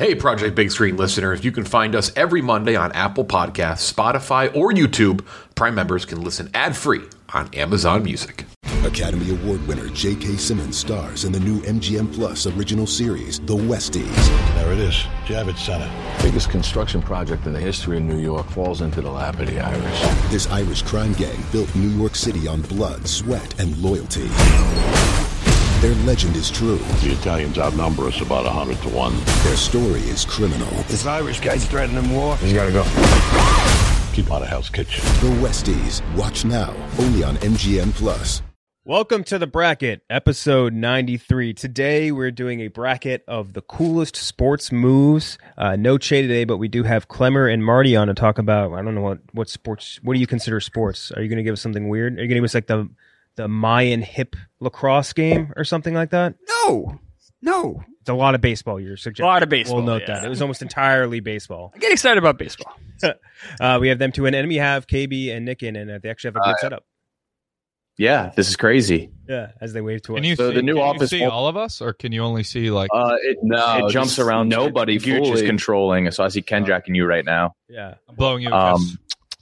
Hey, Project Big Screen listeners, you can find us every Monday on Apple Podcasts, Spotify, or YouTube. Prime members can listen ad-free on Amazon Music. Academy Award winner J.K. Simmons stars in the new MGM Plus original series, The Westies. There it is, Javits Center. Biggest construction project in the history of New York falls into the lap of the Irish. This Irish crime gang built New York City on blood, sweat, and loyalty. Their legend is true. The Italians outnumber us about 100 to 1. Their story is criminal. This Irish guy's threatening war. He's gotta go. Keep out of Hell's Kitchen. The Westies. Watch now, only on MGM Plus. Welcome to the bracket, episode 93. Today we're doing a bracket of the coolest sports moves. No Che today, but we do have Clemmer and Marty on to talk about, I don't know what sports, what do you consider sports? Are you going to give us something weird? Are you going to give us like the Mayan hip lacrosse game or something like that? No. It's a lot of baseball you're suggesting. A lot of baseball. We'll note that. It was almost entirely baseball. I get excited about baseball. We have them two in, and we have KB and Nick in, and they actually have a good setup. Yeah, this is crazy. Yeah, as they wave to us. Can you So see, the new can office you see won't- all of us, or can you only see like? It jumps around. Nobody Gooch is fully. controlling, so I see Kendrick and you right now. Yeah. I'm blowing you a kiss.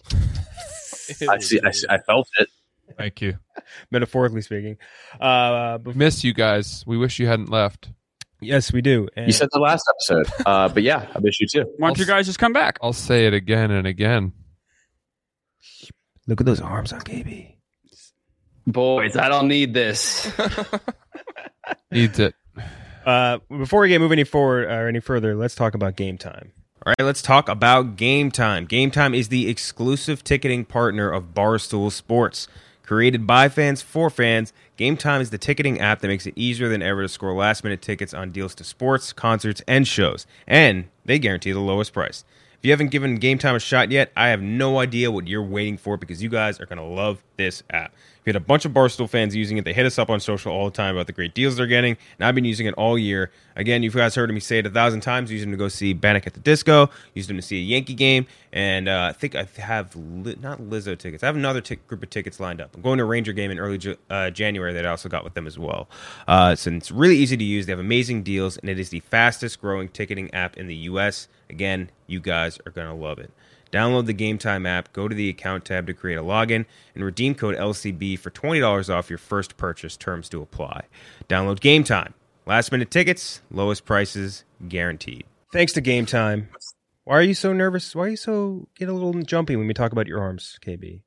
I felt it. Thank you. Metaphorically speaking. Miss you guys. We wish you hadn't left. Yes, we do. And You said the last episode, but yeah, I miss you too. Why don't you guys just come back? I'll say it again and again. look at those arms on KB. Boys, I don't need this. Needs it. Before we get moving any further, let's talk about Game Time. All right, let's talk about Game Time. Game Time is the exclusive ticketing partner of Barstool Sports. Created by fans for fans, Game Time is the ticketing app that makes it easier than ever to score last-minute tickets on deals to sports, concerts, and shows. And they guarantee the lowest price. If you haven't given Game Time a shot yet, I have no idea what you're waiting for because you guys are going to love this app. We had a bunch of Barstool fans using it. They hit us up on social all the time about the great deals they're getting, and I've been using it all year. Again, you guys heard me say it 1,000 times. Used them to go see Bannock at the Disco. Used them to see a Yankee game, and I think I have not Lizzo tickets. I have another group of tickets lined up. I'm going to a Ranger game in early January that I also got with them as well. So it's really easy to use. They have amazing deals, and it is the fastest growing ticketing app in the U.S. Again, you guys are going to love it. Download the Game Time app, go to the account tab to create a login, and redeem code LCB for $20 off your first purchase. Terms to apply. Download Game Time. Last minute tickets, lowest prices, guaranteed. Thanks to Game Time. Why are you so nervous? Why are you get a little jumpy when we talk about your arms, KB?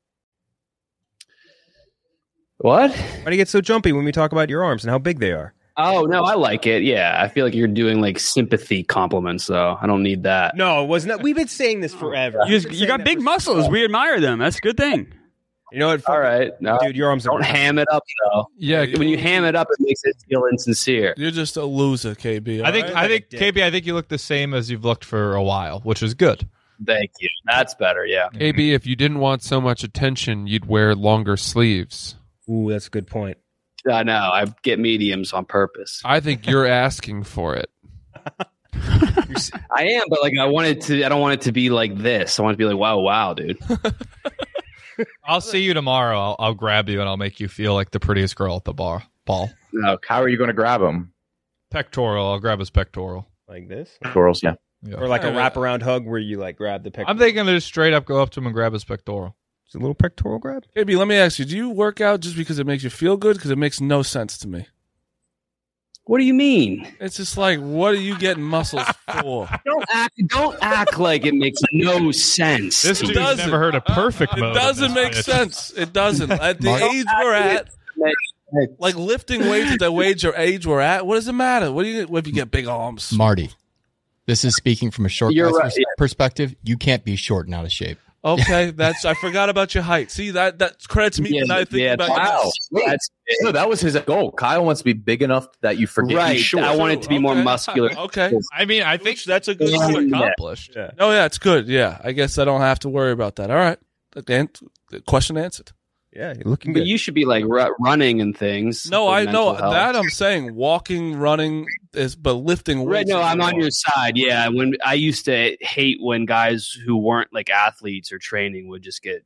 What? Why do you get so jumpy when we talk about your arms and how big they are? Oh, no, I like it. Yeah, I feel like you're doing like sympathy compliments, though. I don't need that. No, it wasn't. We've been saying this forever. You got big muscles. We admire them. That's a good thing. You know what? All right. No, Dude, your arms are don't ham it up, though. Yeah, When you ham it up, it makes it feel insincere. You're just a loser, KB. I think KB. I think you look the same as you've looked for a while, which is good. Thank you. That's better, yeah. KB, if you didn't want so much attention, you'd wear longer sleeves. Ooh, that's a good point. I know. I get mediums on purpose. I think you're asking for it. I am, but like I don't want it to be like this. I want it to be like, wow, dude. I'll see you tomorrow. I'll grab you and I'll make you feel like the prettiest girl at the bar. Ball. No, how are you going to grab him? Pectoral. I'll grab his pectoral. Like this? Girls, yeah. Or like a wraparound hug where you like grab the pectoral. I'm thinking to just straight up go up to him and grab his pectoral. It's a little pectoral grab. KB, let me ask you, do you work out just because it makes you feel good? Because it makes no sense to me. What do you mean? It's just like, what are you getting muscles for? Don't act like it makes no sense. This dude's never heard a perfect mode. It doesn't make sense. It doesn't. At the age we're at, like lifting weights at the age we're at, what does it matter? What if you get big arms? Marty, this is speaking from a short You're guy's right, yeah. perspective. You can't be short and out of shape. Okay, I forgot about your height. See, that credits me when I think about wow. No, that was his goal. Kyle wants to be big enough that you forget right. he's short. I want it to be more muscular. Okay. I mean, I think that's a good goal point. accomplished. Yeah. Oh, yeah, it's good. Yeah, I guess I don't have to worry about that. All right. Again, the question answered. Yeah, you're looking But good. you should be like running and things. No, for I know mental health. that. I'm saying walking, running but lifting Right, weights. no, is I'm on more. your side. Yeah, when I used to hate when guys who weren't like athletes or training would just get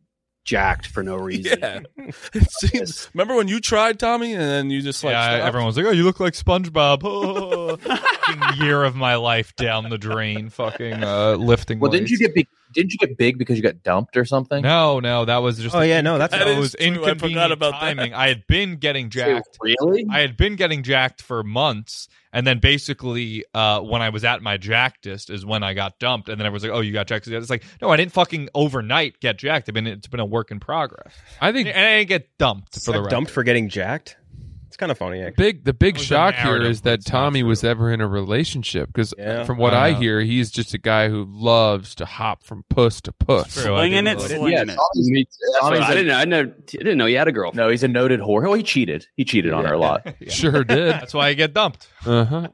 jacked for no reason. Yeah. It seems, remember when you tried, Tommy, and then you just like stopped? everyone was like, "Oh, you look like SpongeBob." Oh, fucking year of my life down the drain. Fucking lifting. Well, weights. didn't you get big because you got dumped or something? No, that was just. Oh yeah, no, that's that was true. I inconvenient forgot about timing. that. I had been getting jacked. Really? I had been getting jacked for months, and then basically, when I was at my jackedest, is when I got dumped, and then everyone's like, "Oh, you got jacked." It's like, no, I didn't fucking overnight get jacked. It's been a work in progress. I think, and I didn't get dumped for the record. Dumped for getting jacked. It's kind of funny. Actually. the big was a shock here narrative, is but that it's not Tommy true. was ever in a relationship because Yeah. from what I hear, he's just a guy who loves to hop from puss to puss. True, I Slinging do it, love slinging Yeah, it. I didn't know you had a girl. No, he's a noted whore. Well, he cheated. He cheated on her a lot. Sure did. That's why I get dumped. Uh-huh.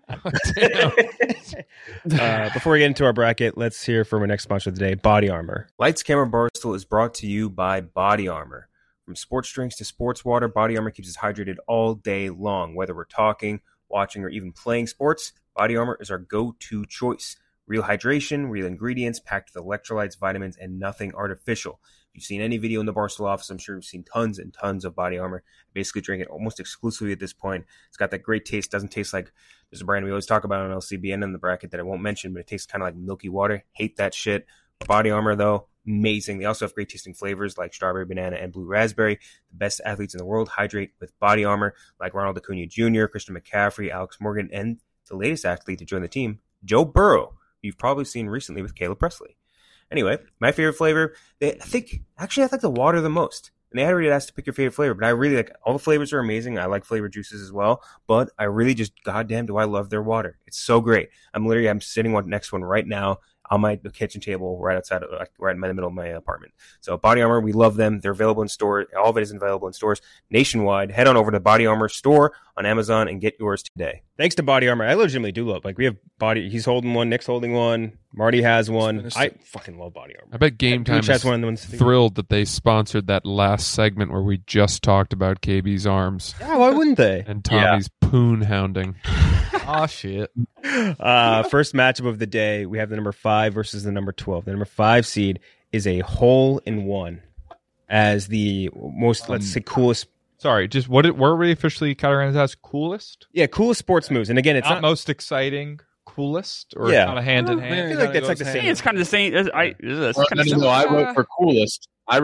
Before we get into our bracket, let's hear from our next sponsor of the day, Body Armor. Lights Camera Barstool is brought to you by Body Armor. From sports drinks to sports water, Body Armor keeps us hydrated all day long. Whether we're talking, watching, or even playing sports, Body Armor is our go-to choice. Real hydration, real ingredients, packed with electrolytes, vitamins, and nothing artificial. If you've seen any video in the Barstool office, I'm sure you've seen tons and tons of Body Armor. I basically drink it almost exclusively at this point. It's got that great taste. Doesn't taste like, there's a brand we always talk about on LCBN in the bracket that I won't mention, but it tastes kind of like milky water. Hate that shit. Body Armor, though, amazing. They also have great tasting flavors like strawberry, banana, and blue raspberry. The best athletes in the world hydrate with Body Armor, like Ronald Acuna Jr., Christian McCaffrey, Alex Morgan, and the latest athlete to join the team, Joe Burrow, who you've probably seen recently with Caleb Presley. Anyway, my favorite flavor, I like the water the most. And they had already asked to pick your favorite flavor, but I really like, all the flavors are amazing. I like flavored juices as well, but I really just, goddamn, do I love their water. It's so great. I'm sitting next to one right now on my kitchen table right outside, right in the middle of my apartment. So Body Armor, we love them. They're available in stores. All of it is available in stores nationwide. Head on over to Body Armor store on Amazon and get yours today. Thanks to Body Armor, I legitimately do love. Like we have he's holding one, Nick's holding one, Marty has one. I fucking love Body Armor. I bet Game Time is thrilled that they sponsored that last segment where we just talked about KB's arms. Yeah, why wouldn't they? And Tommy's poon hounding. Oh shit. First matchup of the day, we have the number 5 versus the number 12. The number 5 seed is a hole-in-one as the most, let's say, coolest. Sorry, just were we officially categorized as coolest? Yeah, coolest sports moves. And again, it's not most exciting, coolest, or yeah, kind of hand in hand. I feel like that's like the same. It's kind of the same. I wrote for coolest. I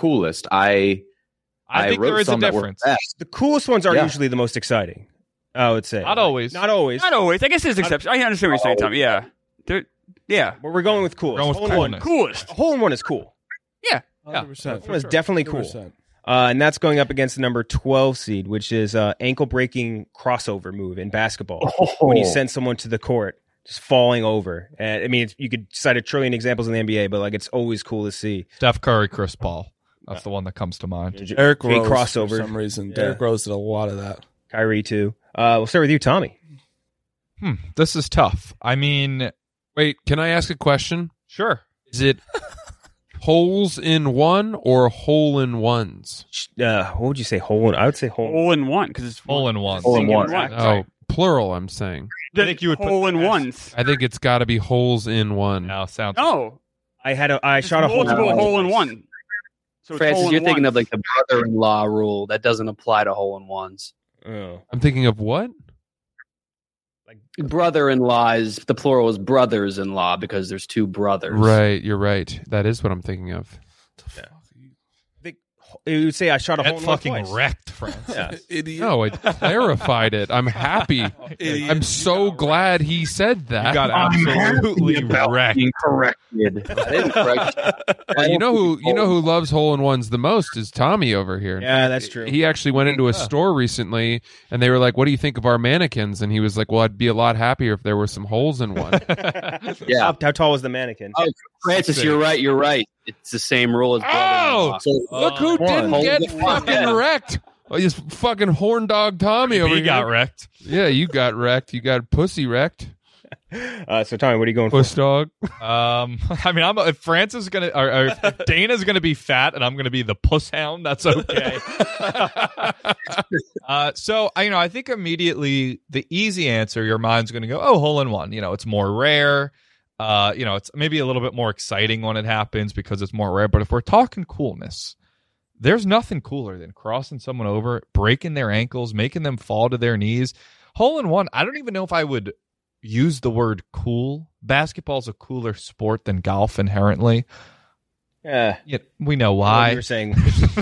think there is a difference. The coolest ones are usually the most exciting, I would say. Not always. Not always. Not always. I guess there's exceptions. I understand what you're saying, Tommy. Yeah. Yeah. But we're going with coolest. Coolest. A hole-in-one is cool. Yeah. 100%. It's definitely cool. And that's going up against the number 12 seed, which is ankle-breaking crossover move in basketball. When you send someone to the court, just falling over. And I mean, you could cite a trillion examples in the NBA, but like it's always cool to see. Steph Curry, Chris Paul. That's the one that comes to mind. Eric Rose, crossover for some reason. Derrick Rose did a lot of that. Kyrie, too. We'll start with you, Tommy. This is tough. I mean... Wait, can I ask a question? Sure. Is it holes in one or hole in ones? What would you say? I would say hole in one because it's hole in one. Hole in one. Oh, plural. I'm saying. I think you would hole in ones. I think it's got to be holes in one. No, sounds. No, I shot a hole in one. So Francis, you're thinking of like the brother-in-law rule that doesn't apply to hole-in-ones. Oh. I'm thinking of what? Like brother-in-law is the plural is brothers-in-law because there's two brothers. Right, you're right. That is what I'm thinking of. You would say I shot a hole in one fucking twice. wrecked, Francis. Yeah. Idiot. No, I clarified it. I'm happy. I'm so glad he said that. You got absolutely wrecked. Being corrected. I didn't correct you. You know who loves hole in ones the most is Tommy over here. Yeah, that's true. He actually went into a store recently, and they were like, "What do you think of our mannequins?" And he was like, "Well, I'd be a lot happier if there were some holes in one." Yeah. How tall was the mannequin? Oh, Francis, you're right. It's the same rule as brother-in-law. Look who didn't get fucking wrecked. Oh, you fucking horn dog Tommy over He here. got wrecked. Yeah, you got wrecked. You got pussy wrecked. So Tommy, what are you going Puss dog. I mean, if Francis is gonna, or if Dana's gonna be fat, and I'm gonna be the puss hound, that's okay. So I think immediately the easy answer, your mind's gonna go, oh, hole in one. It's more rare. It's maybe a little bit more exciting when it happens because it's more rare. But if we're talking coolness, There's nothing cooler than crossing someone over, breaking their ankles, making them fall to their knees. Hole in one, I don't even know if I would use the word cool. Basketball's a cooler sport than golf inherently. Yeah, we know why. You were saying.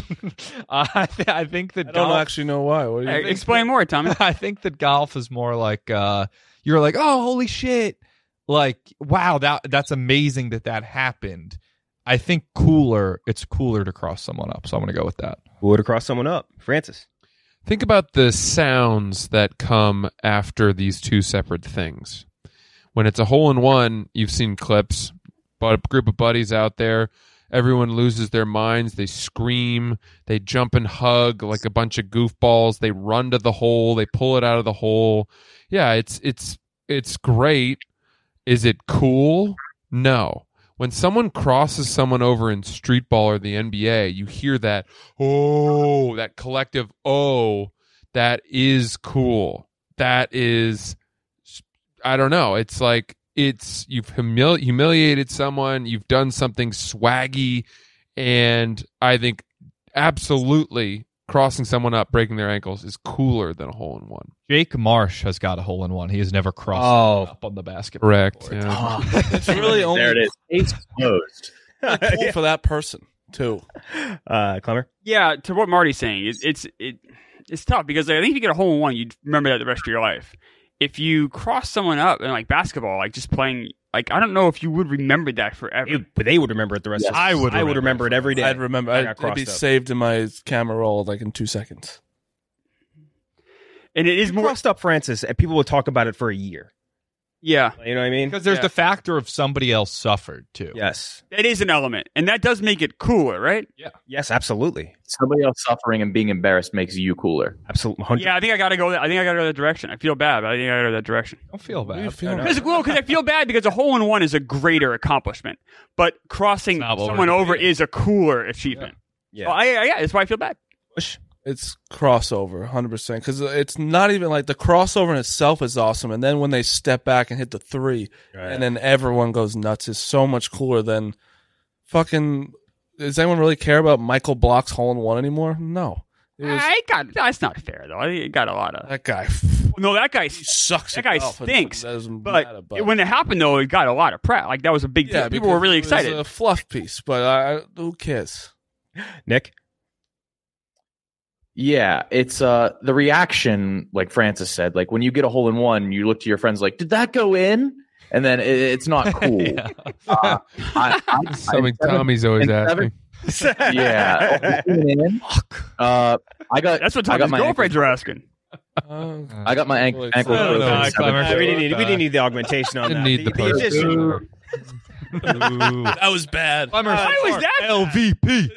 I think that I don't actually know why. What do you think? Explain more, Tommy. I think that golf is more like you're like, oh, holy shit. Like, wow, that's amazing that happened. I think it's cooler to cross someone up. So I'm going to go with that. Who would cross someone up? Francis. Think about the sounds that come after these two separate things. When it's a hole in one, you've seen clips, but a group of buddies out there, everyone loses their minds. They scream, they jump and hug like a bunch of goofballs. They run to the hole, they pull it out of the hole. Yeah, it's great. Is it cool? No. When someone crosses someone over in street ball or the NBA, you hear that, oh, that collective, oh, that is cool. That is, I don't know. It's like, you've humiliated someone, you've done something swaggy, and I think absolutely crossing someone up, breaking their ankles is cooler than a hole in one. Jake Marsh has got a hole in one. He has never crossed up on the basketball Correct. court. Yeah. It's really only There it is. Case closed. cool for that person too. Clemmer? Yeah, to what Marty's saying, it's tough because I think if you get a hole in one, you'd remember that the rest of your life. If you cross someone up in like basketball, like just playing, like I don't know if you would remember that forever. They would remember it the rest of I would remember it every day. I'd remember. I'd be saved in my camera roll like in 2 seconds. And it is more crossed up, Francis, and people would talk about it for a year. Yeah. You know what I mean? Because there's the factor of somebody else suffered, too. Yes. That is an element. And that does make it cooler, right? Yeah. Yes, absolutely. Somebody else suffering and being embarrassed makes you cooler. Absolutely. Yeah, I think I got to go that direction. I feel bad, but I think I got to go that direction. Don't feel bad. Because I feel bad because a hole in one is a greater accomplishment, but crossing someone over is a cooler achievement. Yeah. So yeah, that's why I feel bad. It's crossover, 100%. Because it's not even like the crossover in itself is awesome, and then when they step back and hit the three, and then everyone goes nuts, is so much cooler than fucking. Does anyone really care about Michael Block's hole in one anymore? No. That's not fair though. I think it got a lot of that guy. No, that guy sucks. That guy stinks. But when it happened though, it got a lot of press. Like that was a big deal. People were really excited. It was a fluff piece, but who cares? Nick. Yeah, it's the reaction, like Francis said, like when you get a hole in one, you look to your friends like, did that go in? And then it's not cool. Something Tommy's always asking. Yeah. That's what Tommy's girlfriends are asking. I got my ankle broken. We didn't need the augmentation on that. Need the post. That was bad. Why was that? LVP.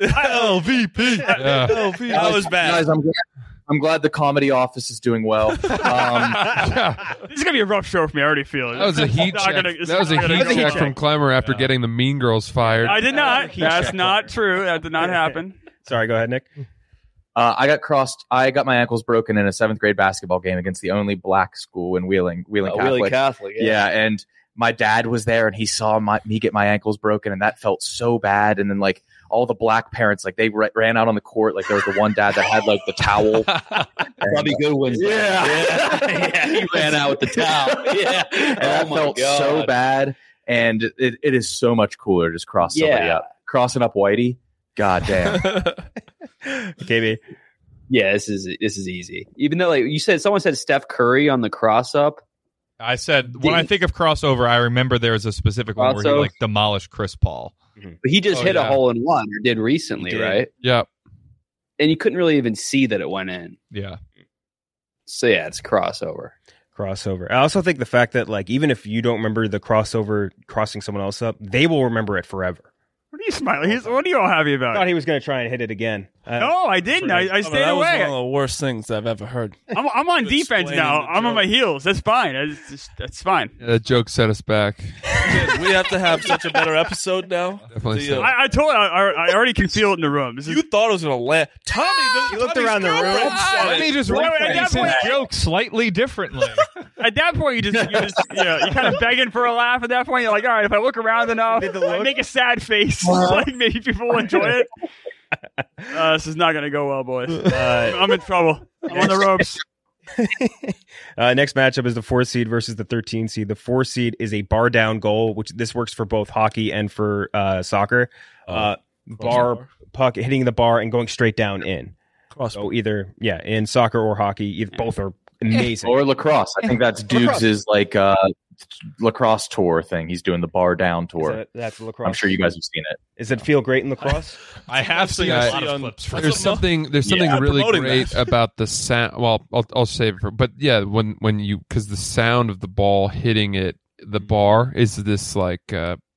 That was bad. Guys, I'm glad the comedy office is doing well. This is gonna be a rough show for me. I already feel it. That was a heat check. That was a heat check from Clemmer after getting the Mean Girls fired. I did not. That's not true. That did not happen. Sorry, go ahead, Nick. I got my ankles broken in a 7th grade basketball game against the only black school in Wheeling Catholic. Wheeling Catholic. Yeah, and my dad was there and he saw me get my ankles broken, and that felt so bad. And then like all the black parents, like they ran out on the court. Like there was the one dad that had like the towel. Robbie Goodwin. Yeah. He ran out with the towel. Yeah. And that felt so bad. And it is so much cooler to just cross somebody up. Crossing up Whitey. God damn. KB. Yeah, this is easy. Even though like someone said Steph Curry on the cross up. I said when I think of crossover, I remember there's a specific one where he like demolished Chris Paul. But he just hit a hole in one, or did recently, right? Yep. And you couldn't really even see that it went in. Yeah. So yeah, it's crossover. I also think the fact that like even if you don't remember the crossover crossing someone else up, they will remember it forever. What are you smiling? What are you all happy I about? thought he was going to try and hit it again. No, I didn't. I stayed that away. That was one of the worst things I've ever heard. I'm on defense now. I'm on my heels. That's fine. That's fine. Yeah, that joke set us back. We have to have such a better episode now. Definitely so. I told you, I already can feel it in the room. You thought it was going to land. Tommy, you looked around the room. Let me just rephrase his joke slightly differently. At that point, you kind of begging for a laugh. At that point, you're like, all right, if I look around enough, I make a sad face, like maybe people will enjoy it. This is not going to go well, boys. I'm in trouble. I'm on the ropes. Next matchup is the 4 seed versus the 13 seed. The 4 seed is a bar down goal, which this works for both hockey and for soccer. Bar puck hitting the bar and going straight down in. So either in soccer or hockey, both are amazing. Or lacrosse. I think that's Dukes' like lacrosse tour thing. He's doing the bar down tour. That's lacrosse. I'm sure you guys have seen it. Does it feel great in lacrosse? I have seen a lot of clips. There's something really great about the sound. Well, I'll save it for. But yeah, when you because the sound of the ball hitting the bar is this like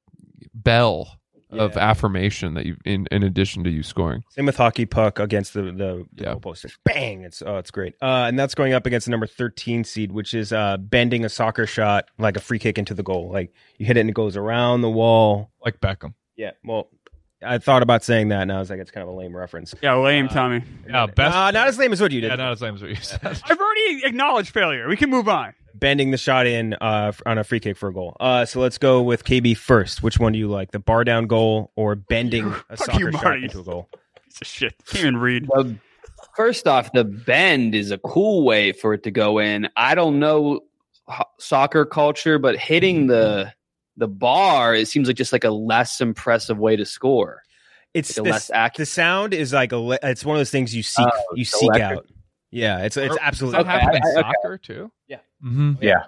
bell of affirmation that you in addition to you scoring. Same with hockey puck against the goal post. Bang! It's great. And that's going up against the number 13 seed, which is bending a soccer shot like a free kick into the goal. Like you hit it and it goes around the wall, like Beckham. Yeah. Well, I thought about saying that, and I was like, it's kind of a lame reference. Yeah, lame, Tommy. Yeah, best. Not as lame as what you did. Yeah, not as lame as what you said. I've already acknowledged failure. We can move on. Bending the shot in on a free kick for a goal. So let's go with KB first. Which one do you like? The bar down goal or bending a soccer shot into a goal? Piece of shit. Can't even read. First off, the bend is a cool way for it to go in. I don't know soccer culture, but hitting the bar, it seems like just like a less impressive way to score. It's like less accurate. The sound is like it's one of those things you seek electric. out. Yeah, it's absolutely. Does that happen in soccer too? Yeah. Mm-hmm. Yeah.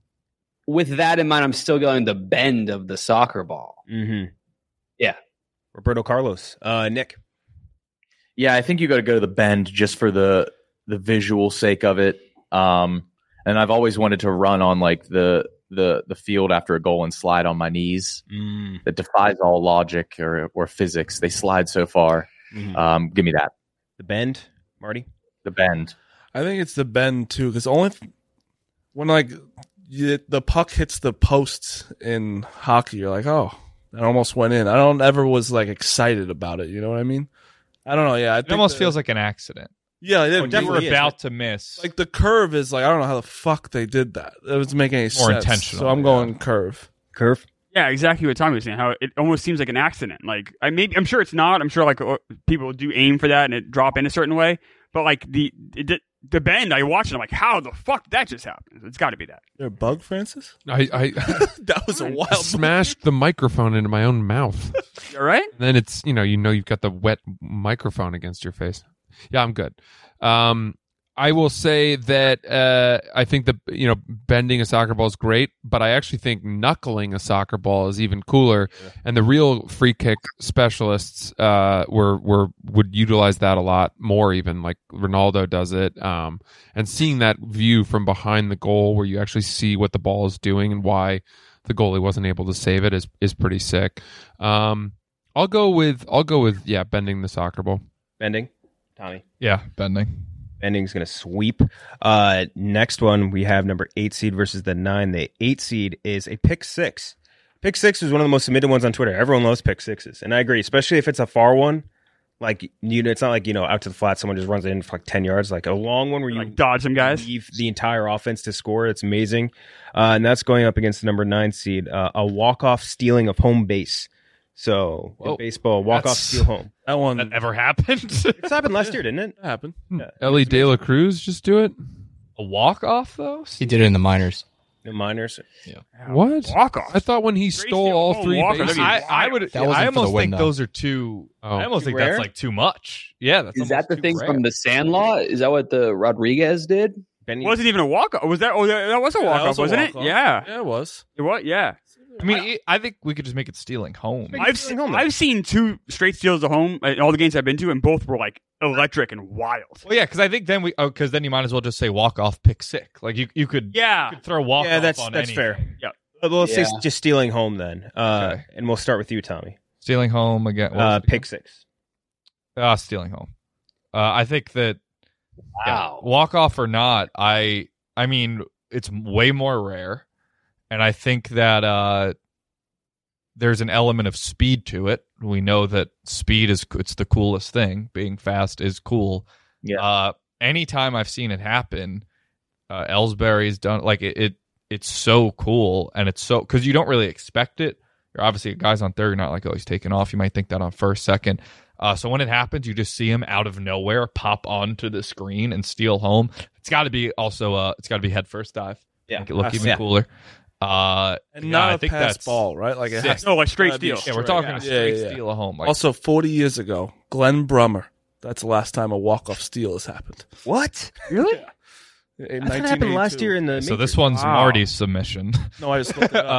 With that in mind, I'm still going the bend of the soccer ball. Mm-hmm. Yeah. Roberto Carlos. Nick. Yeah, I think you got to go to the bend just for the visual sake of it. And I've always wanted to run on like the field after a goal and slide on my knees. That defies all logic or physics. They slide so far. Give me that. The bend, Marty. The bend. I think it's the bend too, because when like the puck hits the posts in hockey, you're like, oh, that almost went in. I don't ever was like excited about it. You know what I mean? I don't know. Yeah, it almost feels like an accident. Yeah, it definitely about to miss. Like the curve is like I don't know how the fuck they did that. It doesn't make any sense. More intentional. So I'm going curve. Curve. Yeah, exactly what Tommy was saying. How it almost seems like an accident. Like I'm sure it's not. I'm sure like people do aim for that and it drop in a certain way. But like the bend, I watch it. I'm like, how the fuck did that just happen? It's got to be that. You're a bug, Francis? I that was a wild. Smashed the microphone into my own mouth. All right. And then it's you've got the wet microphone against your face. Yeah, I'm good. I will say that I think bending a soccer ball is great, but I actually think knuckling a soccer ball is even cooler. Yeah. And the real free kick specialists would utilize that a lot more, even like Ronaldo does it. And seeing that view from behind the goal, where you actually see what the ball is doing and why the goalie wasn't able to save it, is pretty sick. I'll go with bending the soccer ball. Bending, Tommy. Yeah, bending. Bending's going to sweep. Next one, we have number 8 seed versus the 9. The 8 seed is a pick 6. Pick 6 is one of the most submitted ones on Twitter. Everyone loves pick 6s. And I agree, especially if it's a far one. Like, it's not like, out to the flat, someone just runs it in for like 10 yards. Like a long one where you like dodge some guys. Leave the entire offense to score. It's amazing. And that's going up against the number 9 seed. A walk-off stealing of home base. So in baseball, walk-off steal home. That ever happened? It's happened last year, didn't it? It happened. Yeah. Ellie De La Cruz just do it? A walk-off, though? He did it in the minors. The minors? Yeah. What? Walk-off? I thought when he stole all 3 bases. I almost think those are too... I almost think rare? that's like too much. Yeah, that's Is that the thing rare. from the Sandlot? Is that what the Rodriguez did? It wasn't even a walk-off. Was that? Oh, that was a walk-off, wasn't it? Yeah. Yeah, it was. It was. Yeah. I mean, I think we could just make it stealing home. I've seen 2 straight steals at home in all the games I've been to, and both were like electric and wild. Well, yeah, because I think then you might as well just say walk off pick 6. Like you could throw walk off. That's on that's anything. fair. Yeah. We'll say just stealing home then. Okay. And we'll start with you, Tommy. Stealing home again. Pick 6. Stealing home. I think that Wow. walk off or not, I mean it's way more rare, and I think that there's an element of speed to it. We know that speed it's the coolest thing. Being fast is cool. Yeah. Anytime I've seen it happen, Ellsbury's done like it's so cool, and it's so because you don't really expect it. Obviously, guys on third, you're not like, oh, he's taking off. You might think that on first, second. So when it happens, you just see him out of nowhere pop onto the screen and steal home. It's got to be also it's got to be head first dive. Yeah, make it look even cooler. And not a pass ball, right? Like it has like straight steal. Yeah, we're talking a straight steal at home. Like, also, 40 years ago, Glenn Brummer. That's the last time a walk-off steal has happened. What? Really? In That happened last year in the. so majors. this one's Marty's submission. No, I just looked it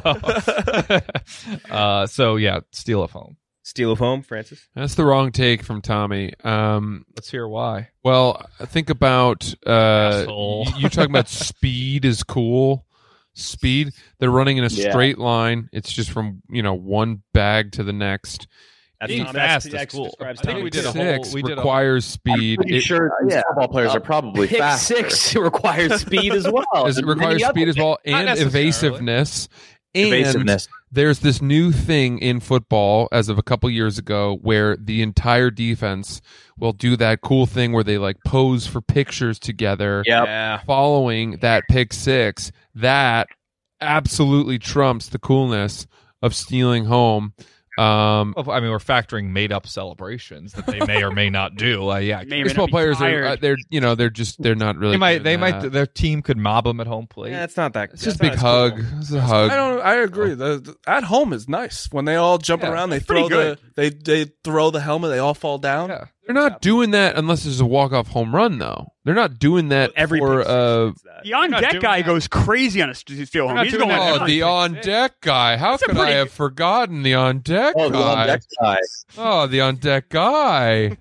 up. So yeah, steal of home. Steal of home, Francis. That's the wrong take from Tommy. Let's hear why. Well, think about Asshole. you talking about speed is cool. Speed. They're running in a straight line. It's just from one bag to the next. That's Being Tommy, fast that's is cool. describes I think Tommy. we did a Six whole. We did requires speed. I'm pretty sure these football players are probably Pick faster. 6 requires speed as well. It requires speed as well Not and necessarily. evasiveness. And Evasiveness. there's this new thing in football as of a couple years ago where the entire defense will do that cool thing where they like pose for pictures together Yep. following that pick six. That absolutely trumps the coolness of stealing home. I mean, we're factoring made-up celebrations that they may or may not do. Yeah, baseball players are they're not really. Their team could mob them at home plate. Yeah, it's not that. It's just a big hug. It's a hug. I agree. The at home is nice when they all jump around. They pretty throw they throw the helmet. They all fall down. Yeah. They're not doing that unless there's a walk-off home run, though. They're not doing that Every for pick six is that. The on deck guy goes crazy on a steal home. He's going. the on-deck guy. How could I have forgotten the on-deck guy? Oh, the on-deck guy. Oh, the on-deck guy.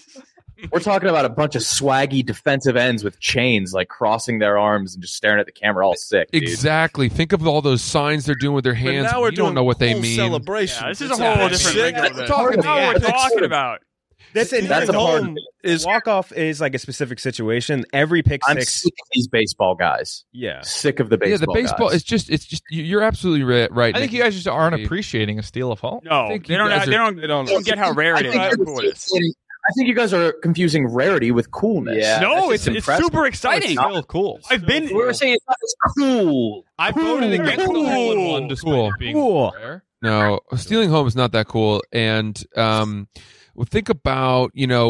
We're talking about a bunch of swaggy defensive ends with chains, like crossing their arms and just staring at the camera, all sick. Dude. Exactly. Think of all those signs they're doing with their hands. But now we're We don't doing know what they cool mean. celebration. Yeah, this is It's a whole different sick. thing. That's part of Now we're it. talking about. That's a part of home. it. Walk off is like a specific situation. Every pick I'm six. sick of these baseball guys. Yeah. Sick of the Yeah, baseball. the baseball. guys. It's just. You're absolutely right. I think Nick. you guys just aren't appreciating a steal of home. No, think they you don't. guys They are- don't get how rare it is. How cool it is. I think you guys are confusing rarity with coolness. Yeah. No, That's it's just impressive. super exciting. It's still cool. I've been. We were saying it's not as cool. I voted against the hole in one despite Cool. it being Cool. rare. No, stealing home is not that cool. And well, think about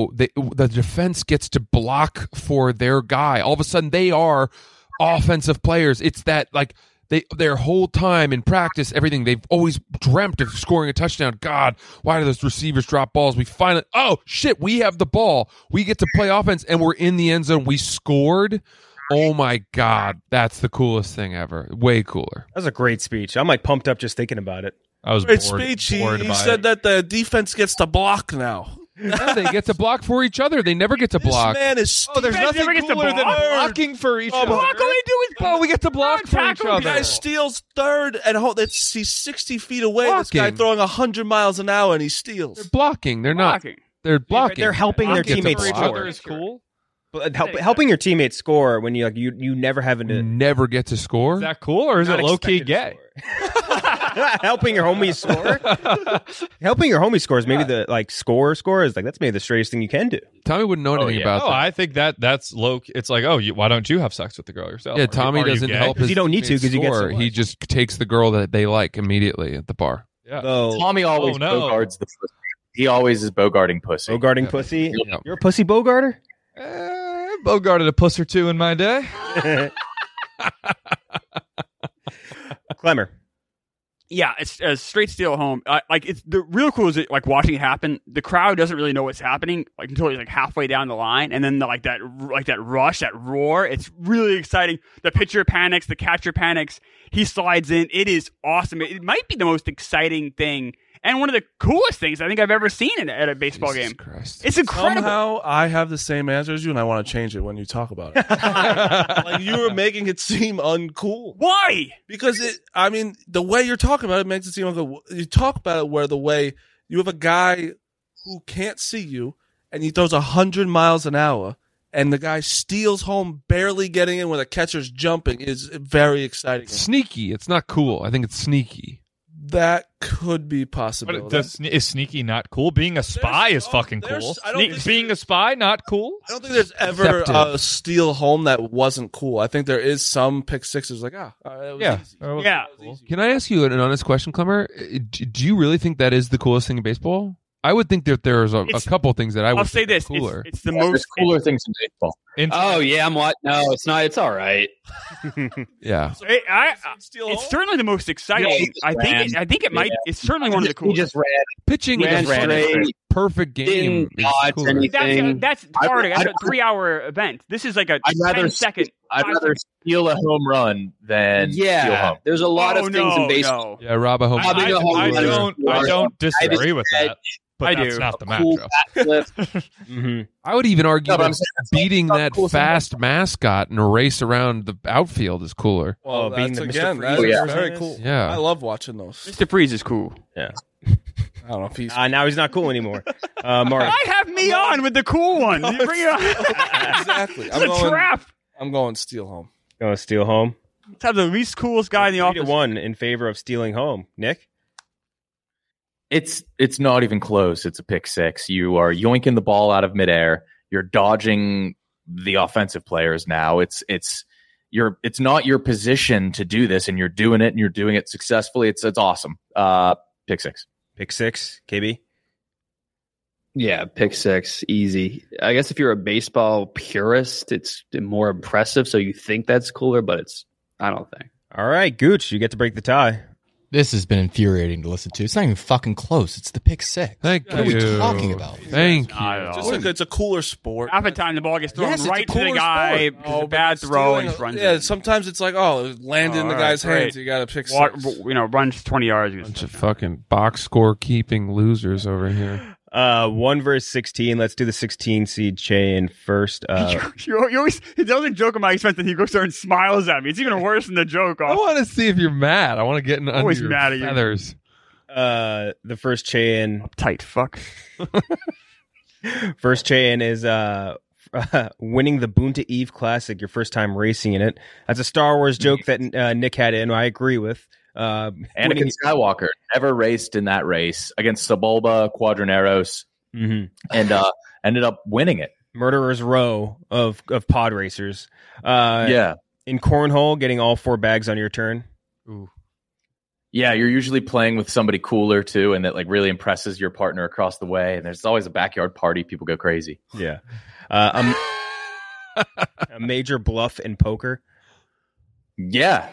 the defense gets to block for their guy. All of a sudden, they are offensive players. It's that like their whole time in practice, everything they've always dreamt of scoring a touchdown. God, why do those receivers drop balls? We finally, oh shit, we have the ball. We get to play offense, and we're in the end zone. We scored. Oh my God, that's the coolest thing ever. Way cooler. That was a great speech. I'm like pumped up just thinking about it. I was Great bored, speech. bored He by said it. that the defense gets to block now. No, they get to block for each other. They never get to block. This man is. Oh, there's Defense nothing never gets to cooler than block. blocking for each other. Block, all they do is Oh, we get to block for each tackle The guy other. steals third and he's 60 feet away. This guy Blocking. throwing 100 miles an hour and he steals. They're blocking. They're not. blocking. They're blocking. They're helping their Blocking teammates for each score. other is cool. But helping your teammates score when you never having to Never get to score. Is that cool or is not it low key expected to gay? score. Helping your homies score. Helping your homies score is maybe the score is like that's maybe the straightest thing you can do. Tommy wouldn't know anything about Oh, that. I think that's low. It's like, why don't you have sex with the girl yourself? Yeah, Are Tommy you doesn't gay? help his You don't need to, 'cause you get score. so He much. just takes the girl that they like immediately at the bar. Yeah. So Tommy always Oh, no. bogarts the pussy. He always is bogarting pussy. bogarting pussy. Yeah. You're a pussy bogarter? Bogarted a puss or two in my day. Clemmer. Yeah, it's a straight steal home. Like it's the real cool is like watching it happen. The crowd doesn't really know what's happening like until you're like halfway down the line, and then that rush, that roar. It's really exciting. The pitcher panics, the catcher panics. He slides in. It is awesome. It might be the most exciting thing and one of the coolest things I think I've ever seen at a baseball Jesus game. Christ. It's incredible. Somehow I have the same answer as you, and I want to change it when you talk about it. Like you were making it seem uncool. Why? Because the way you're talking about it makes it seem uncool. You talk about it where the way you have a guy who can't see you, and he throws 100 miles an hour, and the guy steals home, barely getting in when the catcher's jumping is very exciting. Sneaky. It's not cool. I think it's sneaky. That could be possible. Is sneaky not cool? Being a spy is fucking cool. Being a spy not cool? I don't think there's ever a steal home that wasn't cool. I think there is some pick sixes like, it was easy. Yeah. Can I ask you an honest question, Clemmer? Do you really think that is the coolest thing in baseball? I would think that there's a couple things that I would I'll say this. cooler. It's the most cooler things in baseball. Oh yeah, I'm what? No, it's not. It's all right. Yeah. It's certainly the most exciting. I think it might. It's certainly one of the coolest. He just ran. Pitching Ran is a straight. perfect game. Didn't dodge anything. That's hard. That's a 3-hour event. This is like a I'd rather 10-second. I'd rather steal a home run than steal home. There's a lot of things in baseball. Yeah, rob a home. I don't disagree with that. But I that's do. not the Cool matchup. I would even argue No, but that I'm saying that's beating not that cool thing. fast mascot and a race around the outfield is cooler. Well, being that's the Mr. again, Freeze that's yeah. very cool. Yeah. I love watching those. Mr. Freeze is cool. Yeah. I don't know if he's Now he's not cool anymore. Mark. I have me on with the cool one. You bring it on. exactly. It's a trap. I'm going steal home. Going to steal home. Let's have the least coolest guy in the 3-1 office. in favor of stealing home. Nick? It's not even close. It's a pick six. You are yoinking the ball out of midair. You're dodging the offensive players now. It's not your position to do this, and you're doing it, and you're doing it successfully. It's awesome. Pick six. Pick six, KB? Yeah, pick six, easy. I guess if you're a baseball purist, it's more impressive, so you think that's cooler, but I don't think. All right, Gooch, you get to break the tie. This has been infuriating to listen to. It's not even fucking close. It's the pick six. Thank What you. are we talking about? Thank you. It's a cooler sport. Half the time the ball gets thrown Yes, it's a right to the cooler guy. sport. It's a bad throw and Stealing- runs. Yeah, it. sometimes it's like, it landed in the guy's hands. You got to pick six. Runs 20 yards. Bunch of fucking box score keeping losers over here. 1 versus 16. Let's do the 16 seed Chain first. You always, the other joke at my expense that he goes there and smiles at me. It's even worse than the joke. I want to see if you're mad. I want to get in under Always your mad at you. feathers. The first Chain. Tight fuck. First Chain is winning the Boonta Eve Classic, your first time racing in it. That's a Star Wars joke that Nick had in, I agree with. Anakin Skywalker never raced in that race against Sebulba, Quadraneros, and ended up winning it. Murderer's Row of pod racers. Yeah. In Cornhole, getting all 4 bags on your turn. Ooh. Yeah, you're usually playing with somebody cooler too, and that like really impresses your partner across the way. And there's always a backyard party. People go crazy. Yeah. A major bluff in poker. Yeah.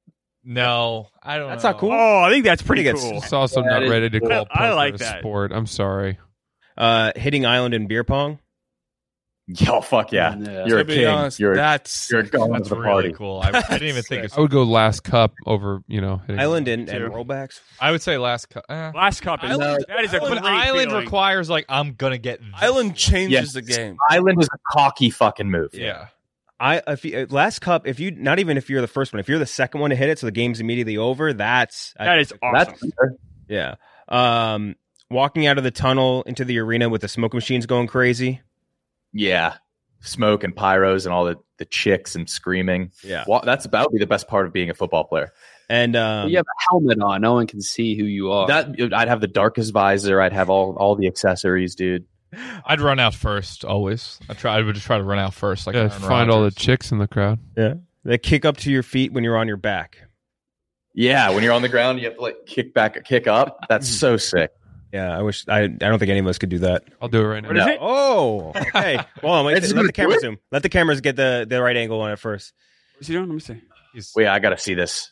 No, I don't know. That's not cool. Oh, I think that's pretty cool. It's also not ready to call I poker like a that. sport. I'm sorry. Hitting Island in beer pong. Yo, fuck yeah. You're To a be king. honest, You're that's going That's to the really party. cool. I didn't even think of I would go last cup over, hitting Island and rollbacks. I would say last cup. Last cup is Island- that is a But great Island feeling. requires I'm gonna get this. Island changes Yes. the game. Island is a cocky fucking move. Yeah. Last cup, if you not even if you're the first one, if you're the second one to hit it, so the game's immediately over. That is awesome. That's fair. yeah. Walking out of the tunnel into the arena with the smoke machines going crazy. Yeah. Smoke and pyros and all the chicks and screaming. Yeah. That's about be the best part of being a football player. And you have a helmet on; no one can see who you are. I'd have the darkest visor. I'd have all the accessories, dude. I'd run out first always. I would just try to run out first. Like Aaron find all the Rodgers. chicks in the crowd. Yeah. They kick up to your feet when you're on your back. Yeah, when you're on the ground, you have to kick back, kick up. That's so sick. Yeah, I don't think any of us could do that. I'll do it right now. What is it? Oh, okay. Hold on, wait, let the camera zoom. Let the cameras get the right angle on it first. What's he doing? Let me see. Wait, I gotta see this.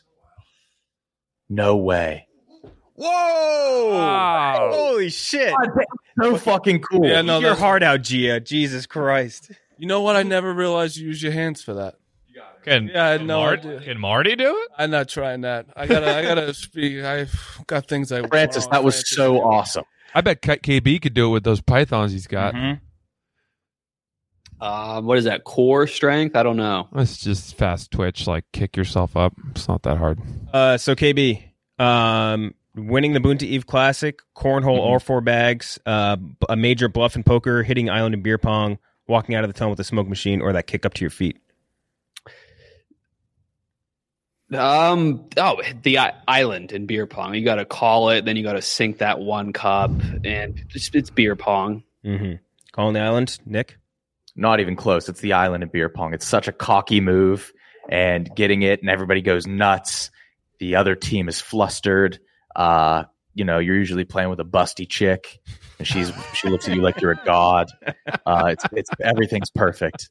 No way. Whoa! Wow. Holy shit! So fucking cool. Yeah, no, Keep your that's- heart out, Gia. Jesus Christ. You know what? I never realized you use your hands for that. Can, Yeah, I had no Marty, idea. can Marty do it? I'm not trying that. I gotta speak. I've got things I. Francis, that was so awesome. I bet KB could do it with those pythons he's got. What is that? Core strength? I don't know. It's just fast twitch, like kick yourself up. It's not that hard. So KB, winning the Boonta Eve Classic, cornhole, all 4 bags, a major bluff in poker, hitting Island in beer pong, walking out of the tunnel with a smoke machine, or that kick up to your feet. The island in beer pong. You got to call it, then you got to sink that one cup, and it's beer pong. Mm-hmm. Calling the island, Nick? Not even close. It's the island in beer pong. It's such a cocky move, and getting it, and everybody goes nuts. The other team is flustered. You're usually playing with a busty chick, and she looks at you like you're a god. It's everything's perfect.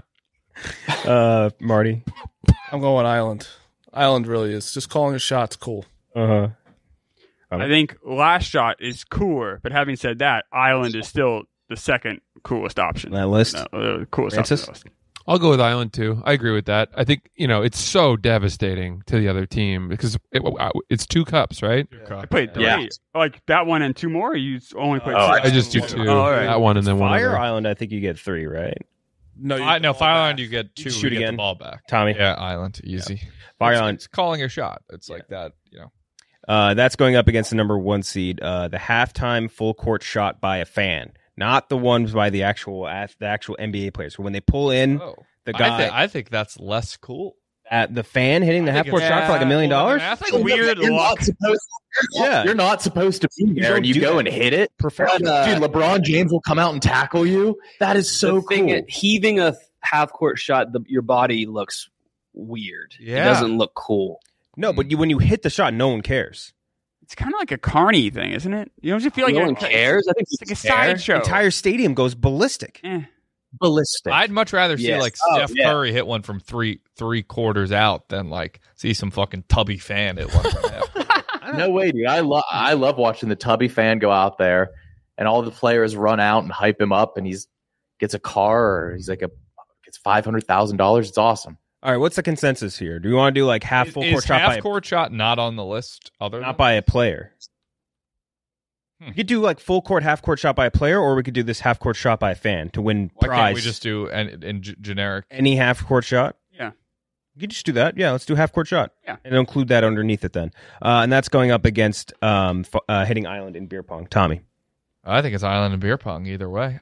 Marty? I'm going island. Island really is. Just calling a shot's cool. Uh-huh. I think last shot is cooler, but having said that, island is still the second coolest option. On that list? The coolest Francis? option. on the list. I'll go with Island too. I agree with that. I think it's so devastating to the other team because it's 2 cups, right? I played 3. Yeah. Like that one and 2 more. Or you only played 2. I just do 2. Oh, all right. That one and then one Fire other. Island, I think you get 3, right? No, Fire Island, you get 2. shoot you get again. the ball back. Tommy? Yeah, Island, easy. Fire It's- Island. It's calling a shot. It's like that, you know. That's going up against the number 1 seed. The halftime full court shot by a fan, not the ones by the actual NBA players. So when they pull in the guy, I think that's less cool. at the fan hitting the half court shot for like $1 million. That's like weird luck. You're not supposed to be there, and you go and hit it. Professional. Dude, LeBron James will come out and tackle you. That is so cool. Heaving a half court shot, your body looks weird. Yeah. It doesn't look cool. No, but when you hit the shot, no one cares. It's kind of like a carny thing, isn't it? You don't just feel like No you're- one cares. I think it's like a it's fair. sideshow. The entire stadium goes ballistic. Ballistic. I'd much rather see Yes. like Oh, Steph yeah. Curry hit one from three quarters out than like see some fucking tubby fan hit one from half. No way, dude. I love watching the tubby fan go out there, and all the players run out and hype him up, and gets a car, or he's like gets $500,000. It's awesome. All right, what's the consensus here? Do you want to do like half full court Is shot by half court shot not on the list? not by a player? We could do like full court, half court shot by a player, or we could do this half court shot by a fan to win Why prize. can't we just do in generic? Any half court shot? Yeah. You could just do that. Yeah, let's do half court shot. Yeah. And include that underneath it then. And that's going up against hitting Island in beer pong. Tommy. I think it's Island and beer pong either way.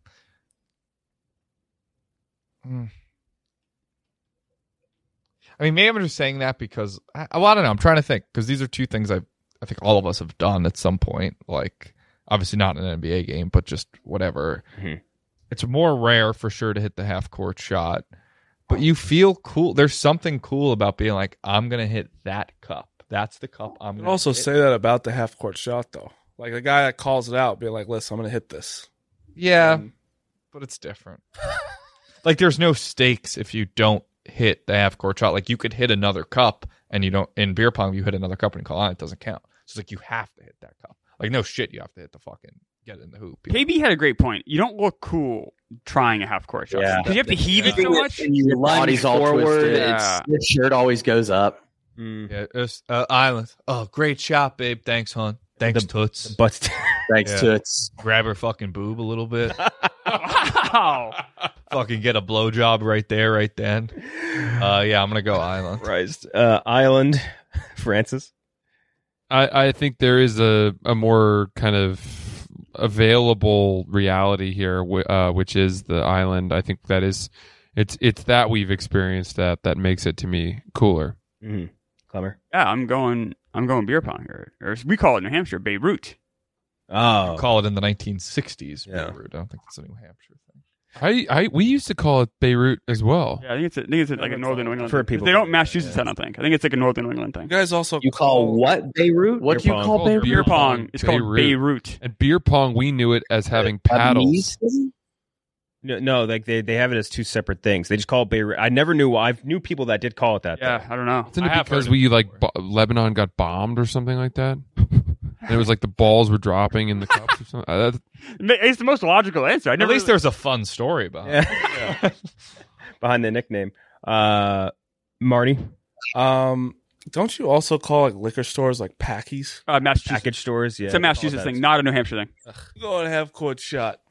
I mean, maybe I'm just saying that because I don't know. I'm trying to think because these are 2 things I think all of us have done at some point. Like, obviously not in an NBA game, but just whatever. Mm-hmm. It's more rare for sure to hit the half court shot, but you feel cool. There's something cool about being like, I'm gonna hit that cup. That's the cup I'm You gonna can also hit. say that about the half court shot, though. Like the guy that calls it out, being like, "Listen, I'm going to hit this." Yeah, but it's different. Like, there's no stakes if you don't hit the half court shot. Like, you could hit another cup, and you don't. In beer pong, you hit another cup and you call on, it doesn't count. So it's like you have to hit that cup. Like, no shit, you have to hit the fucking get in the hoop. KB had a great point. You don't look cool trying a half court shot because you have to heave it so much. And you lunge Body's all forward. twisted. Yeah. Your shirt always goes up. Yeah, it's, Island. Oh, great shot, babe. Thanks, hon. Thanks, Toots. But Thanks, Yeah. Toots. Grab her fucking boob a little bit. Wow. Fucking get a blowjob right there, right then. Yeah, I'm gonna go Island. Christ. Island. Francis. I think there is a more kind of available reality here, which is the island. I think that is it's that we've experienced that makes it to me cooler. Mm-hmm. Clemmer. Yeah, I'm going beer pong, or as we call it in New Hampshire, Beirut. Oh, Call it in the 1960s. Yeah. Beirut. I don't think it's a New Hampshire thing. We used to call it Beirut as well. Yeah, I think it's like a Northern New England. For thing. people- They don't Massachusetts. I don't think. I think it's like a Northern New England thing. You guys also You call what Beirut? What do you pong. call Beirut? Beer pong. It's called Beirut. Beirut. And beer pong, we knew it as having paddles. No, like they have it as 2 separate things. They just call it Beirut. I never knew. I knew people that did call it that. Yeah, I don't know. Isn't I it have because heard we Lebanon got bombed or something like that? And it was like the balls were dropping in the cups or something. It's the most logical answer. At least there's a fun story behind it. Yeah. Behind the nickname. Marty. Don't you also call like liquor stores like Packies? Massachusetts. Package stores. Yeah, It's a Massachusetts thing, not a New Hampshire thing. Go and have court shot.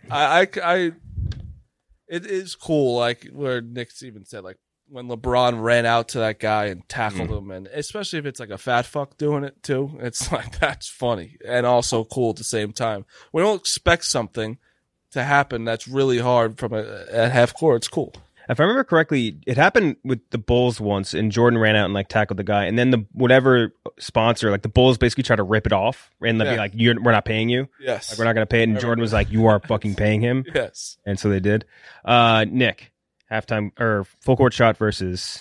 It is cool. Like where Nick's even said, like when LeBron ran out to that guy and tackled him, and especially if it's like a fat fuck doing it too, it's like that's funny and also cool at the same time. We don't expect something to happen that's really hard from a half court. It's cool. If I remember correctly, it happened with the Bulls once, and Jordan ran out and like tackled the guy, and then the whatever sponsor, like the Bulls, basically tried to rip it off and be like, "We're not paying you. Yes, like, we're not going to pay it." And Jordan was like, "You are fucking paying him." Yes, and so they did. Nick, halftime or full court shot versus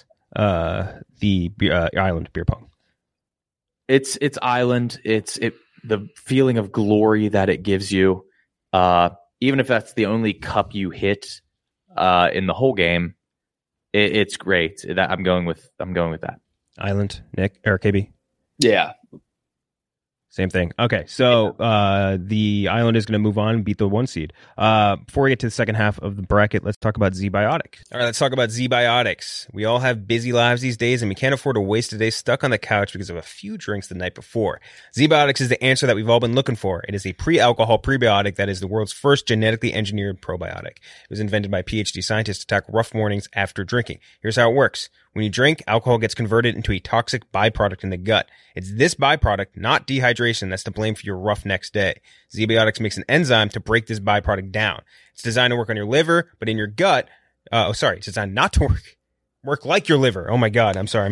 the Island beer pong. It's Island. It's the feeling of glory that it gives you. Even if that's the only cup you hit in the whole game, it's great. I'm going with that. Island, Nick or KB? Yeah. Same thing. Okay, so the Island is going to move on and beat the 1 seed. Before we get to the second half of the bracket, let's talk about ZBiotic. All right, let's talk about ZBiotics. We all have busy lives these days, and we can't afford to waste a day stuck on the couch because of a few drinks the night before. ZBiotics is the answer that we've all been looking for. It is a pre-alcohol prebiotic that is the world's first genetically engineered probiotic. It was invented by PhD scientists to tackle rough mornings after drinking. Here's how it works. When you drink, alcohol gets converted into a toxic byproduct in the gut. It's this byproduct, not dehydration, that's to blame for your rough next day. ZBiotics makes an enzyme to break this byproduct down. It's designed to work on your liver, but in your gut, it's designed not to work like your liver. Oh my God, I'm sorry,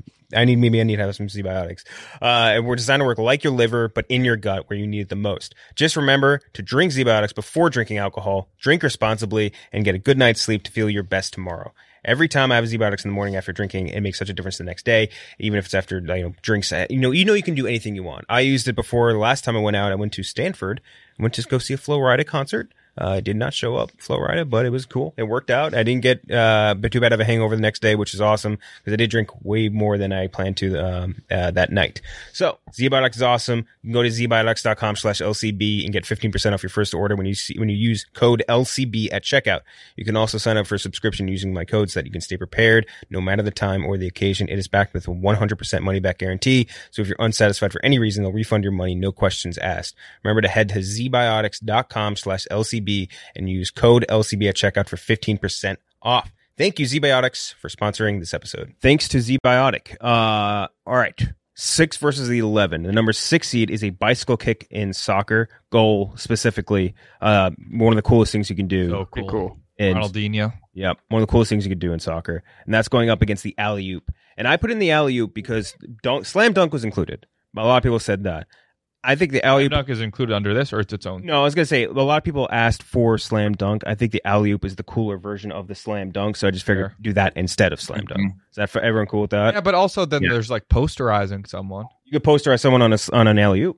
I need to have some ZBiotics. And we're designed to work like your liver, but in your gut where you need it the most. Just remember to drink ZBiotics before drinking alcohol, drink responsibly, and get a good night's sleep to feel your best tomorrow. Every time I have ZBiotics in the morning after drinking, it makes such a difference the next day, even if it's after drinks. You can do anything you want. I used it before. The last time I went out, I went to Stanford. I went to go see a Flo Rida concert. Did not show up, Flo Rida, but it was cool. It worked out. I didn't get too bad of a hangover the next day, which is awesome because I did drink way more than I planned to that night. So ZBiotics is awesome. You can go to zbiotics.com/LCB and get 15% off your first order when you use code LCB at checkout. You can also sign up for a subscription using my code so that you can stay prepared no matter the time or the occasion. It is backed with a 100% money back guarantee. So if you're unsatisfied for any reason, they'll refund your money, no questions asked. Remember to head to zbiotics.com/LCB and use code LCB at checkout for 15% off. Thank you, ZBiotics, for sponsoring this episode. Thanks to ZBiotic. All right. 6 versus the 11. The number 6 seed is a bicycle kick in soccer, goal specifically. One of the coolest things you can do. So cool. Ronaldinho. Yep. One of the coolest things you can do in soccer. And that's going up against the alley-oop. And I put in the alley-oop because slam dunk was included. A lot of people said that. I think the alley-oop dunk is included under this, or it's its own. No, I was gonna say a lot of people asked for slam dunk. I think the alley-oop is the cooler version of the slam dunk, so I just figured do that instead of slam dunk. Is that for everyone cool with that? Yeah, but also then there's like posterizing someone. You could posterize someone on an alley-oop.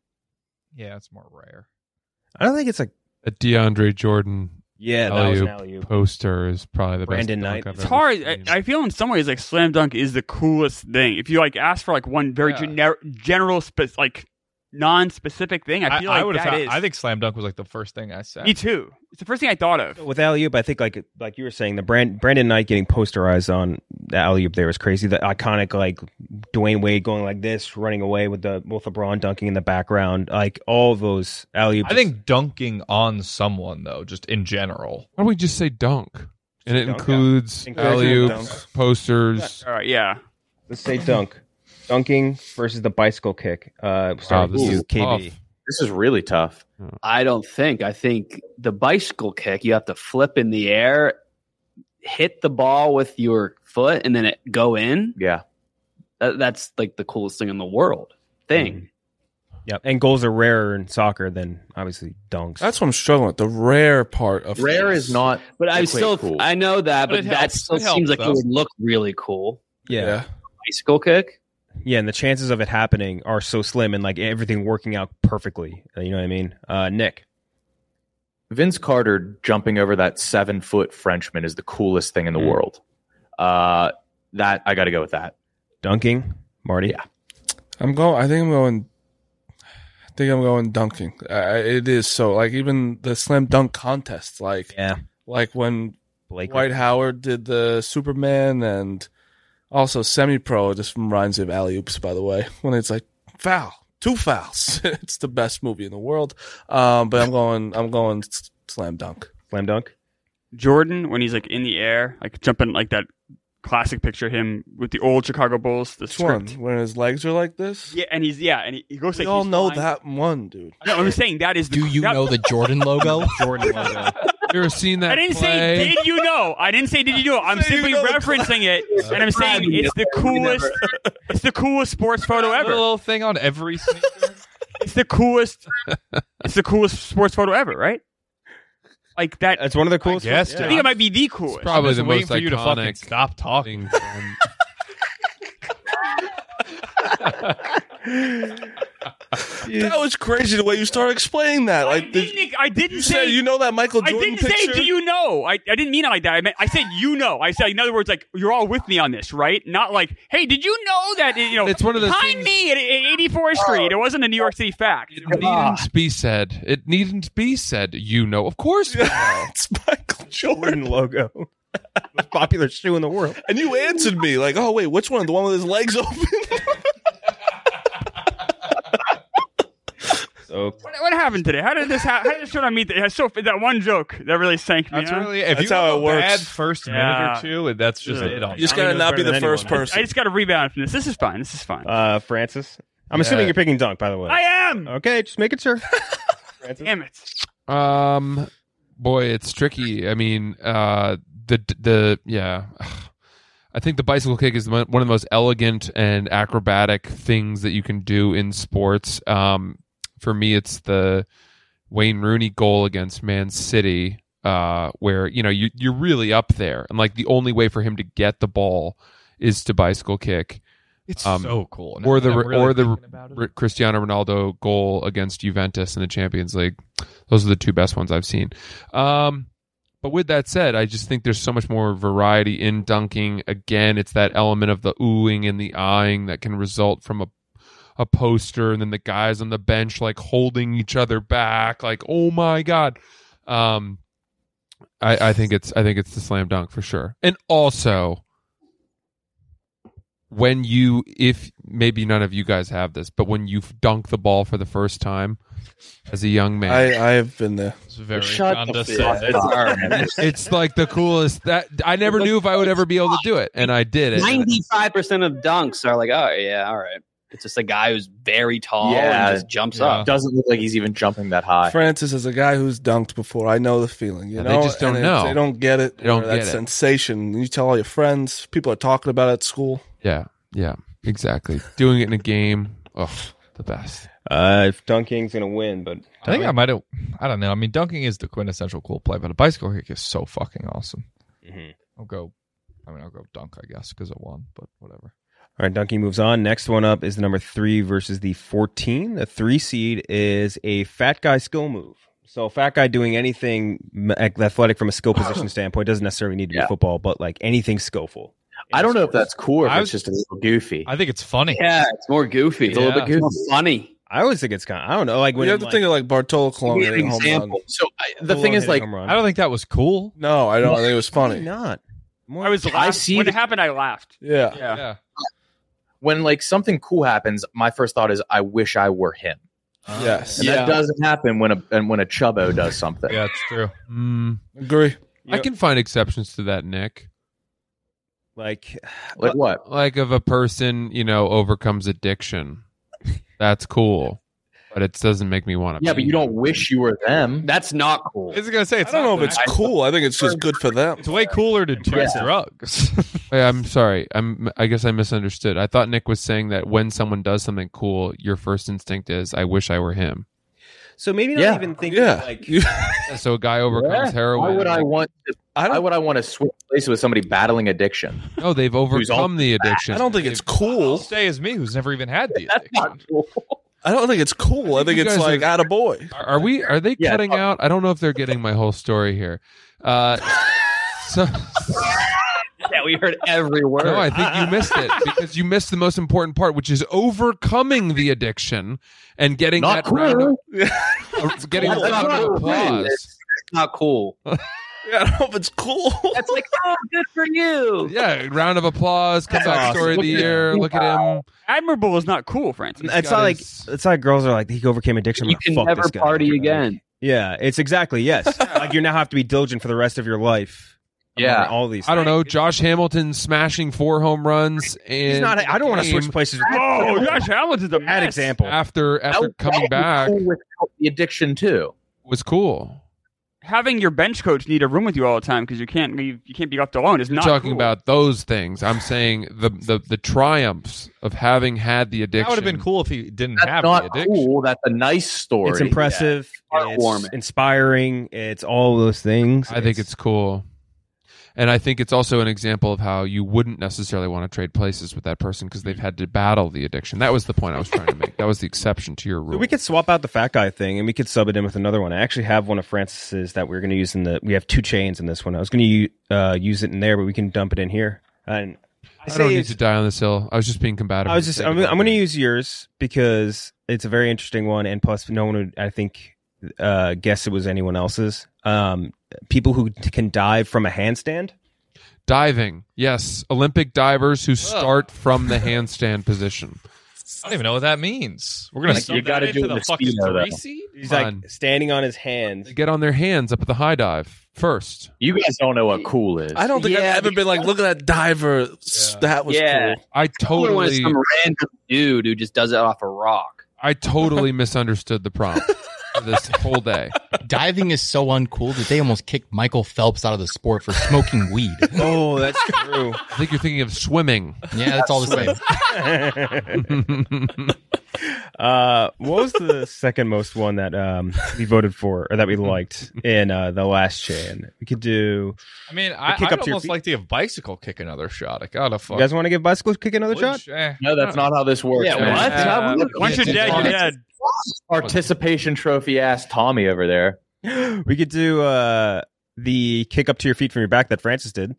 Yeah, it's more rare. I don't think it's like a DeAndre Jordan. Yeah, that was an alley-oop poster is probably the Brandon best. Knight. It's hard. I feel in some ways like slam dunk is the coolest thing. If you like ask for like one very general non-specific thing, I feel like that is. I think slam dunk was like the first thing I said. Me too. It's the first thing I thought of. With alley-oop, I think like you were saying, the Brandon Knight getting posterized on the alley-oop there was crazy. The iconic like Dwayne Wade going like this, running away with LeBron dunking in the background, like all of those alley-oops. I think dunking on someone though, just in general. Why don't we just say dunk? And it includes alley-oops, posters. All right, yeah. Let's say dunk. Dunking versus the bicycle kick. Starting with you, KB. This is really tough. I think the bicycle kick, you have to flip in the air, hit the ball with your foot, and then it go in. Yeah. That's like the coolest thing in the world. Yep. And goals are rarer in soccer than obviously dunks. That's what I'm struggling with. The rare part of rare is not. But I know that, but that still seems like it would look really cool. Yeah. Bicycle kick. Yeah, and the chances of it happening are so slim and like everything working out perfectly. You know what I mean? Nick. Vince Carter jumping over that 7-foot Frenchman is the coolest thing in the world. That I got to go with that. Dunking, Marty. Yeah. I think I'm going dunking. It is so like even the slam dunk contest, like when Dwight Howard did the Superman and. Also, semi-pro just reminds me of alley-oops, by the way. When it's like, foul, 2 fouls. It's the best movie in the world. But I'm going slam dunk. Slam dunk? Jordan, when he's like in the air, like jumping like that classic picture of him with the old Chicago Bulls. The script. When his legs are like this? Yeah, and he goes like we all know that one, dude. No, I'm saying that is Do you know the Jordan logo? Jordan logo. You ever seen that? I didn't play? say did you know. I didn't say did you know. I'm simply referencing it, and I'm saying it's the coolest. It's the coolest sports photo ever. A little thing on every sneaker. It's the coolest. It's the coolest sports photo ever, right? Like that. That's one of the coolest. Yes, I think it might be the coolest. It's probably the waiting most for you to fucking iconic. stop talking. That was crazy the way you started explaining that. Like I didn't you say said, you know that Michael I Jordan didn't picture. say do you know. I didn't mean it like that. I said you know. I said in other words like you're all with me on this, right? Not like hey, did you know that It's one of those behind me at 84th Street. It wasn't a New York City fact. It needn't be said. It needn't be said. You know, of course. We know. It's Michael Jordan logo. Most popular shoe in the world. And you answered me like, oh wait, which one? The one with his legs open? So What happened today? How did this turn on me? That one joke that really sank me. That's huh? really if That's you how have it a works. bad first minute Yeah. or two, that's just it. On You just gotta not be the first I person. just got to rebound from this. This is fine. This is fine. Francis. I'm assuming you're picking Dunk, by the way. I am. Okay, just making sure. Damn it. Boy, it's tricky. I mean, yeah. I think the bicycle kick is one of the most elegant and acrobatic things that you can do in sports. For me, it's the Wayne Rooney goal against Man City, where you're really up there, and like the only way for him to get the ball is to bicycle kick. It's so cool. Or the Cristiano Ronaldo goal against Juventus in the Champions League. Those are the two best ones I've seen. But with that said, I just think there's so much more variety in dunking. Again, it's that element of the oohing and the eyeing that can result from a poster, and then the guys on the bench like holding each other back, like oh my god. I think it's the slam dunk for sure. And also, if maybe none of you guys have this, but when you dunk the ball for the first time as a young man, I have been there. It's very condescending. it's like the coolest. That I never knew if I would ever be able to do it, and I did it. 95% of dunks are like, oh yeah, all right. It's just a guy who's very tall and just jumps up. Doesn't look like he's even jumping that high. Francis is a guy who's dunked before. I know the feeling. They just don't know. They don't get it. They don't that get it. sensation. You tell all your friends. People are talking about it at school. Yeah, exactly. Doing it in a game, the best. If dunking's gonna win, but I think I might have. I don't know. I mean, dunking is the quintessential cool play, but a bicycle kick is so fucking awesome. Mm-hmm. I'll go dunk, I guess, because it won. But whatever. All right, Dunking moves on. Next one up is the number 3 versus the 14. The 3 seed is a fat guy skill move. So fat guy doing anything athletic from a skill position standpoint doesn't necessarily need to be football, but like anything skillful. I don't know if that's cool or if it's just a little goofy. I think it's funny. Yeah, it's more goofy. It's a little bit goofy. It's more funny. I always think it's kind of, I don't know. Like when You have to think of like Bartolo Colon Give me an hitting a home run. example. So the thing is, like, I don't think that was cool. No, I don't. I think it was funny. Not. I was when it happened. I laughed. Yeah. when like something cool happens, my first thought is, I wish I were him. Yes. And that doesn't happen when a chubbo does something. Yeah, it's true. Agree. I can find exceptions to that, Nick. Like what? Like if a person, overcomes addiction. That's cool. But it doesn't make me want to. Yeah, but you don't wish you were them. That's not cool. I was gonna say, I don't know if it's cool. I think it's just good for them. It's way cooler to do drugs. Wait, I'm sorry. I guess I misunderstood. I thought Nick was saying that when someone does something cool, your first instinct is, I wish I were him. So maybe not even thinking like so a guy overcomes heroin. Why would I want to switch places with somebody battling addiction? No, they've overcome the addiction. I don't think it's cool. Stay as me, who's never even had the addiction. Not cool. I don't think it's cool. I think it's like attaboy. Are they cutting out? I don't know if they're getting my whole story here. So Yeah, we heard every word. no, I think you missed it because you missed the most important part, which is overcoming the addiction and getting Not that round cool. of, getting a round of applause. It's not cool. Yeah, I don't know if it's cool. That's like, oh, good for you. Yeah, round of applause. Comeback story of the year. Look at him. Admirable is not cool, Francis. it's not like it's like girls are like he overcame addiction. I'm You gonna can fuck never this guy. party again. Yeah, it's exactly yes. Like you now have to be diligent for the rest of your life. Yeah. all these. I don't know. Josh Hamilton smashing 4 home runs and He's not. I don't want to switch places. With Oh, Josh Hamilton's a bad mess. example. after coming back Cool with the addiction too. was cool. having your bench coach need a room with you all the time because you can't be left alone is You're not talking cool. about those things. I'm saying the triumphs of having had the addiction. That would have been cool if he didn't That's have not the addiction. cool. That's a nice story. It's impressive. It's inspiring. It's all those things. I think it's cool. And I think it's also an example of how you wouldn't necessarily want to trade places with that person because they've had to battle the addiction. That was the point I was trying to make. That was the exception to your rule. We could swap out the fat guy thing and we could sub it in with another one. I actually have one of Francis's that we're going to use we have 2 chains in this one. I was going to use it in there, but we can dump it in here. And I don't need to die on this hill. I was just being combative. I'm going to use yours because it's a very interesting one, and plus no one would, I think, guess it was anyone else's. People who can dive from a handstand. Diving, yes. Olympic divers who start from the handstand position. I don't even know what that means. We're gonna you got to do the the fucking speedo, 3 seed. He's like standing on his hands. They get on their hands up at the high dive first. You guys don't know what cool is. I don't think I've ever been like, look at that diver. That was cool. I Cooler when it's totally, some random dude who just does it off a rock. I totally misunderstood the prompt for this whole day. Diving is so uncool that they almost kicked Michael Phelps out of the sport for smoking weed. Oh, that's true. I think you're thinking of swimming. Yeah, that's all the same. What was the second most one that we voted for or that we liked in the last chain? We could do. I mean, kick I'd up to your almost feet. like to give bicycle kick another shot. I gotta fuck. You guys want to give bicycle kick another shot? No, that's not how this works. Yeah, what? Once you're dead, you're dead. Participation trophy ass Tommy over there. We could do the kick up to your feet from your back that Francis did.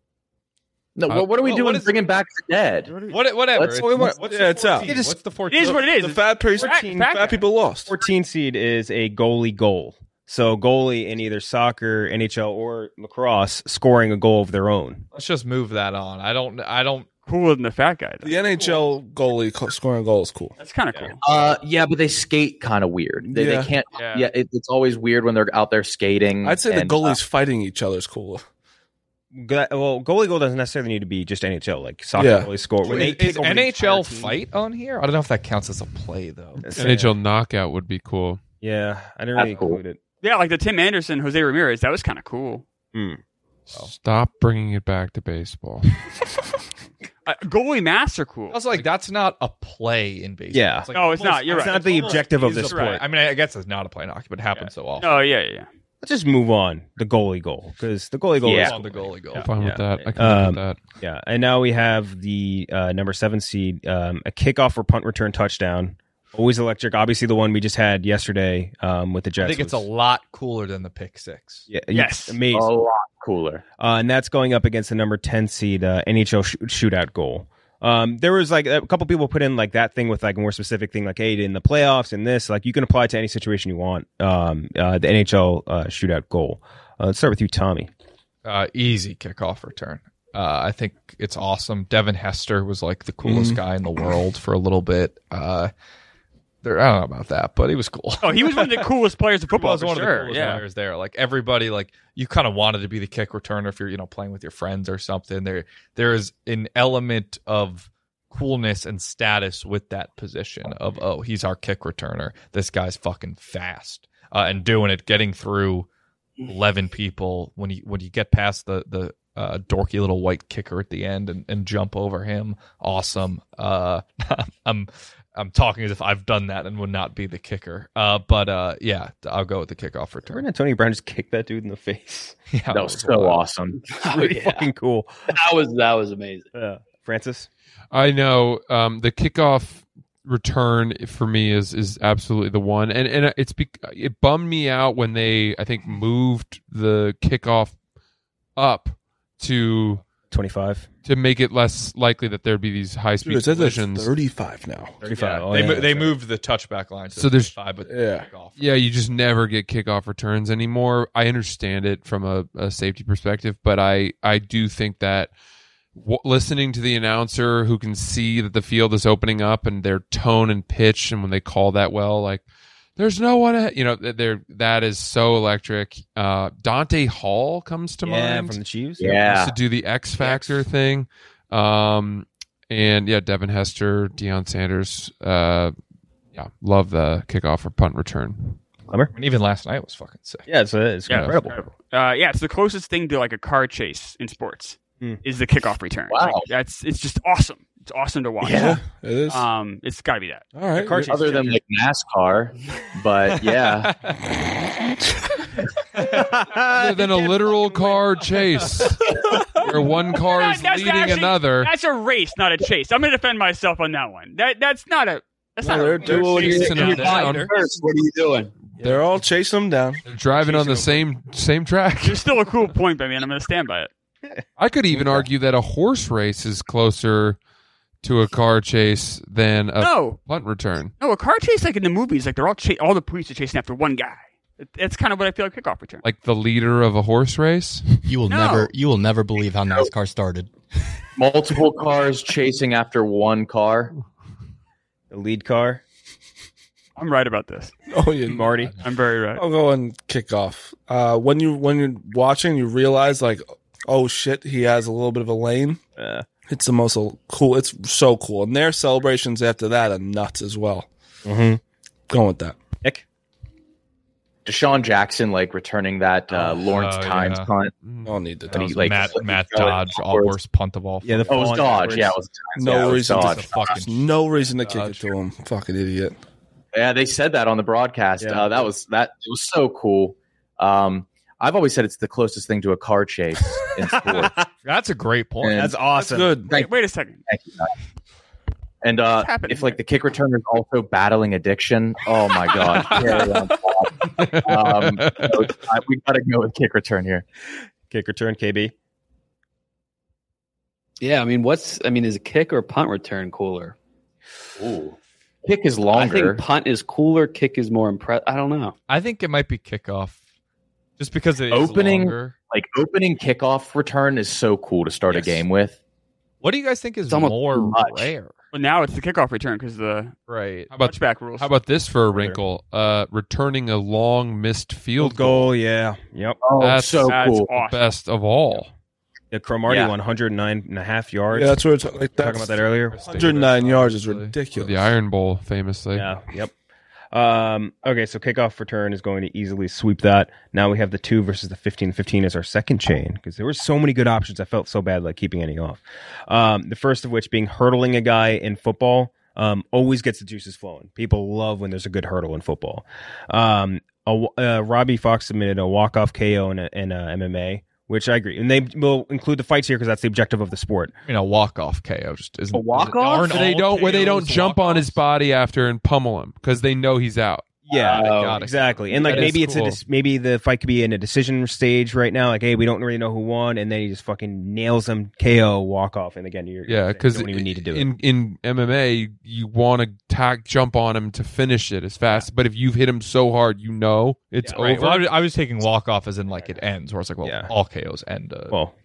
No, what are we doing? Bringing back the dead. Whatever. It's out. What's the 14? It is what it is. The fat people lost. 14 seed is a goalie goal. So goalie in either soccer, NHL, or lacrosse scoring a goal of their own. Let's just move that on. I don't. Cooler than the fat guy. Though. The NHL goalie scoring a goal is cool. That's kind of cool. Yeah, but they skate kind of weird. They can't. Yeah. Yeah, it's always weird when they're out there skating. I'd say the and, goalies fighting each other is cool. Well, goalie goal doesn't necessarily need to be just NHL. Like soccer goalie score. When they Is kick over the NHL entire team. fight on here? I don't know if that counts as a play though. NHL knockout would be cool. Yeah, I didn't really include it. Yeah, like the Tim Anderson, Jose Ramirez. That was kind of cool. Stop bringing it back to baseball. Goalie masks are cool. I was like, that's not a play in baseball. Yeah. It's like No, it's not. You're It's right. not the objective of this is a play. sport. I mean, I guess it's not a play in hockey, but it happens so often. Oh yeah. Let's just move on. The goalie goal, because the goalie goal is On the goalie goal. I'm fine with that. I can live with that. Yeah, and now we have the number 7 seed, a kickoff or punt return touchdown. Always electric. Obviously, the one we just had yesterday with the Jets. I think it's a lot cooler than the pick six. Yeah, Yes. amazing. a lot cooler. And that's going up against the number 10 seed NHL shootout goal. There was like a couple people put in like that thing with like a more specific thing, like hey, in the playoffs and this, like you can apply it to any situation you want. The NHL shootout goal. Let's start with you, Tommy. Easy kickoff return. I think it's awesome. Devin Hester was like the coolest guy in the world for a little bit. I don't know about that, but he was cool. Oh, he was one of the coolest players in He football was for one of the sure. coolest Yeah. players there. Like everybody, like you kind of wanted to be the kick returner if you're, playing with your friends or something. There is an element of coolness and status with that position of, oh, he's our kick returner. This guy's fucking fast and doing it, getting through 11 people when you get past the dorky little white kicker at the end and jump over him. Awesome. I'm talking as if I've done that and would not be the kicker. But yeah, I'll go with the kickoff return. Remember Tony Brown just kicked that dude in the face? Yeah, That was so awesome. Really fucking cool. That was amazing. Francis? I know the kickoff return for me is absolutely the one, and it bummed me out when they I think moved the kickoff up to 25 to make it less likely that there'd be these high speed It says it's collisions. 35 now. 35. They moved the touchback line to So there's 5, but Yeah. kickoff. Yeah, you just never get kickoff returns anymore. I understand it from a safety perspective, but I do think that listening to the announcer who can see that the field is opening up and their tone and pitch, and when they call that well, like there's no one, that is so electric. Dante Hall comes to mind from the Chiefs. to do the X Factor thing. And yeah, Devin Hester, Deion Sanders. Love the kickoff or punt return. Clemmer? And even last night was fucking sick. Yeah, it's incredible. It's the closest thing to like a car chase in sports is the kickoff return. Wow. Like, it's just awesome. It's awesome to watch. Yeah, it is. It's got to be that. All right. car chase Other than like NASCAR, but yeah. Other than a literal car chase where one car is leading another. That's a race, not a chase. I'm going to defend myself on that one. That's not a. That's not they're a. chasing them down. First, what are you doing? They're all chasing them down. They're driving on the same track. There's still a cool point by me, and I'm going to stand by it. I could even argue that a horse race is closer to a car chase than a punt return. No, a car chase like in the movies, like they're all the police are chasing after one guy. It's kind of what I feel like kickoff return. Like the leader of a horse race? You will never believe how NASCAR started. Multiple cars chasing after one car. The lead car. I'm right about this. Oh, yeah, Marty. I'm very right. I'll go and kick off. When you're watching, you realize like, oh shit, he has a little bit of a lane. It's the most cool. It's so cool, and their celebrations after that are nuts as well. Mm-hmm. Going with that. Nick? Deshaun Jackson like returning that Lawrence Tynes punt. I'll need to. That was Matt Dodge, all worst punt of all. Yeah, the it was Dodge. Yeah, it was no reason. Dodge. No reason to kick it to him. Fucking idiot. Yeah, they said that on the broadcast. Yeah. It was so cool. I've always said it's the closest thing to a car chase in sports. That's a great point. And That's awesome. Good. Wait a second. Thank you, guys. And if like the kick returner is also battling addiction, oh my god! We got to go with kick return here. Kick return, KB. Yeah, I mean, is a kick or punt return cooler? Ooh, kick is longer. I think punt is cooler. Kick is more impressive. I don't know. I think it might be kickoff, just because it is opening longer. Opening kickoff return is so cool to start a game with. What do you guys think is almost more rare? Well, now it's the kickoff return because the touchback rules. How about this for a wrinkle? Returning a long missed field goal. Yeah. Yep. Oh, That's so cool. The best of all. The Cromartie won 109.5 yards. Yeah, that's what we're talking about that earlier. 109 yards is ridiculous. The Iron Bowl, famously. Yeah. Yep. Okay, so kickoff return is going to easily sweep that. Now we have the 2 versus the 15-15 as our second chain because there were so many good options. I felt so bad like keeping any off. The first of which being hurdling a guy in football always gets the juices flowing. People love when there's a good hurdle in football. Robbie Fox submitted a walk-off KO in MMA, which I agree. And they will include the fights here because that's the objective of the sport. I mean, a walk-off KO just isn't a walk-off. They don't jump on his body after and pummel him because they know he's out. Yeah, exactly. And like maybe it's cool. Maybe the fight could be in a decision stage right now. Like, hey, we don't really know who won, and then he just fucking nails him, KO, walk off, and again, because don't even need to do it. In MMA, you want to jump on him to finish it as fast. But if you've hit him so hard, it's over. Right. Well, I was taking walk off as in like it ends, where it's like, all KOs end.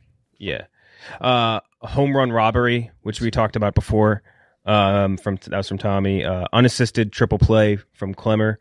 Home run robbery, which we talked about before. That was from Tommy. Unassisted triple play from Clemmer.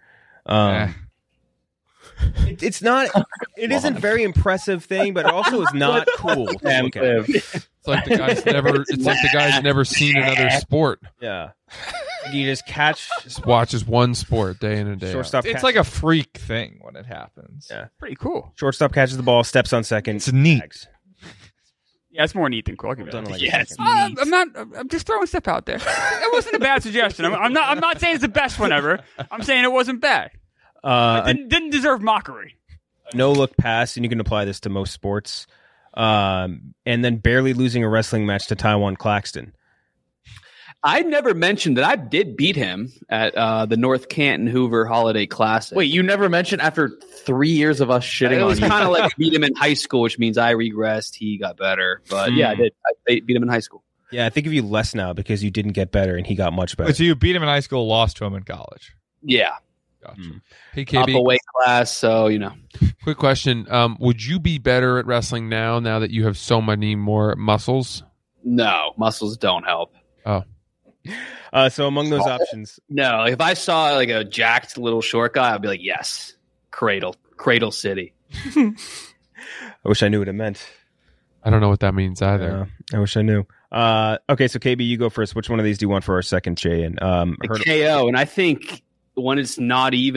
It's not. It isn't very impressive thing, but it also is not cool. It's like the guy's never. It's like the guy's never seen another sport. Yeah, you just watches one sport day in and day out. It's like a freak thing when it happens. Yeah, pretty cool. Shortstop catches the ball, steps on second. It's neat. Yeah, it's more neat than cool. Yes, I'm just throwing stuff out there. It wasn't a bad suggestion. I'm not saying it's the best one ever. I'm saying it wasn't bad. It didn't deserve mockery. No look pass, and you can apply this to most sports. And then barely losing a wrestling match to Taiwan Claxton. I never mentioned that I did beat him at the North Canton Hoover Holiday Classic. Wait, you never mentioned after 3 years of us shitting on you? It was kind of like I beat him in high school, which means I regressed. He got better. But yeah, I did. I beat him in high school. Yeah, I think of you less now because you didn't get better and he got much better. So you beat him in high school, lost to him in college. Yeah. Gotcha. Hey, KB. Up a weight class, so, Quick question. Would you be better at wrestling now that you have so many more muscles? No, muscles don't help. Oh. So among those options. No, if I saw like a jacked little short guy, I'd be like, yes, Cradle City. I wish I knew what it meant. I don't know what that means either. I wish I knew. Okay, so KB, you go first. Which one of these do you want for our second chain? KO, and I think when it's not even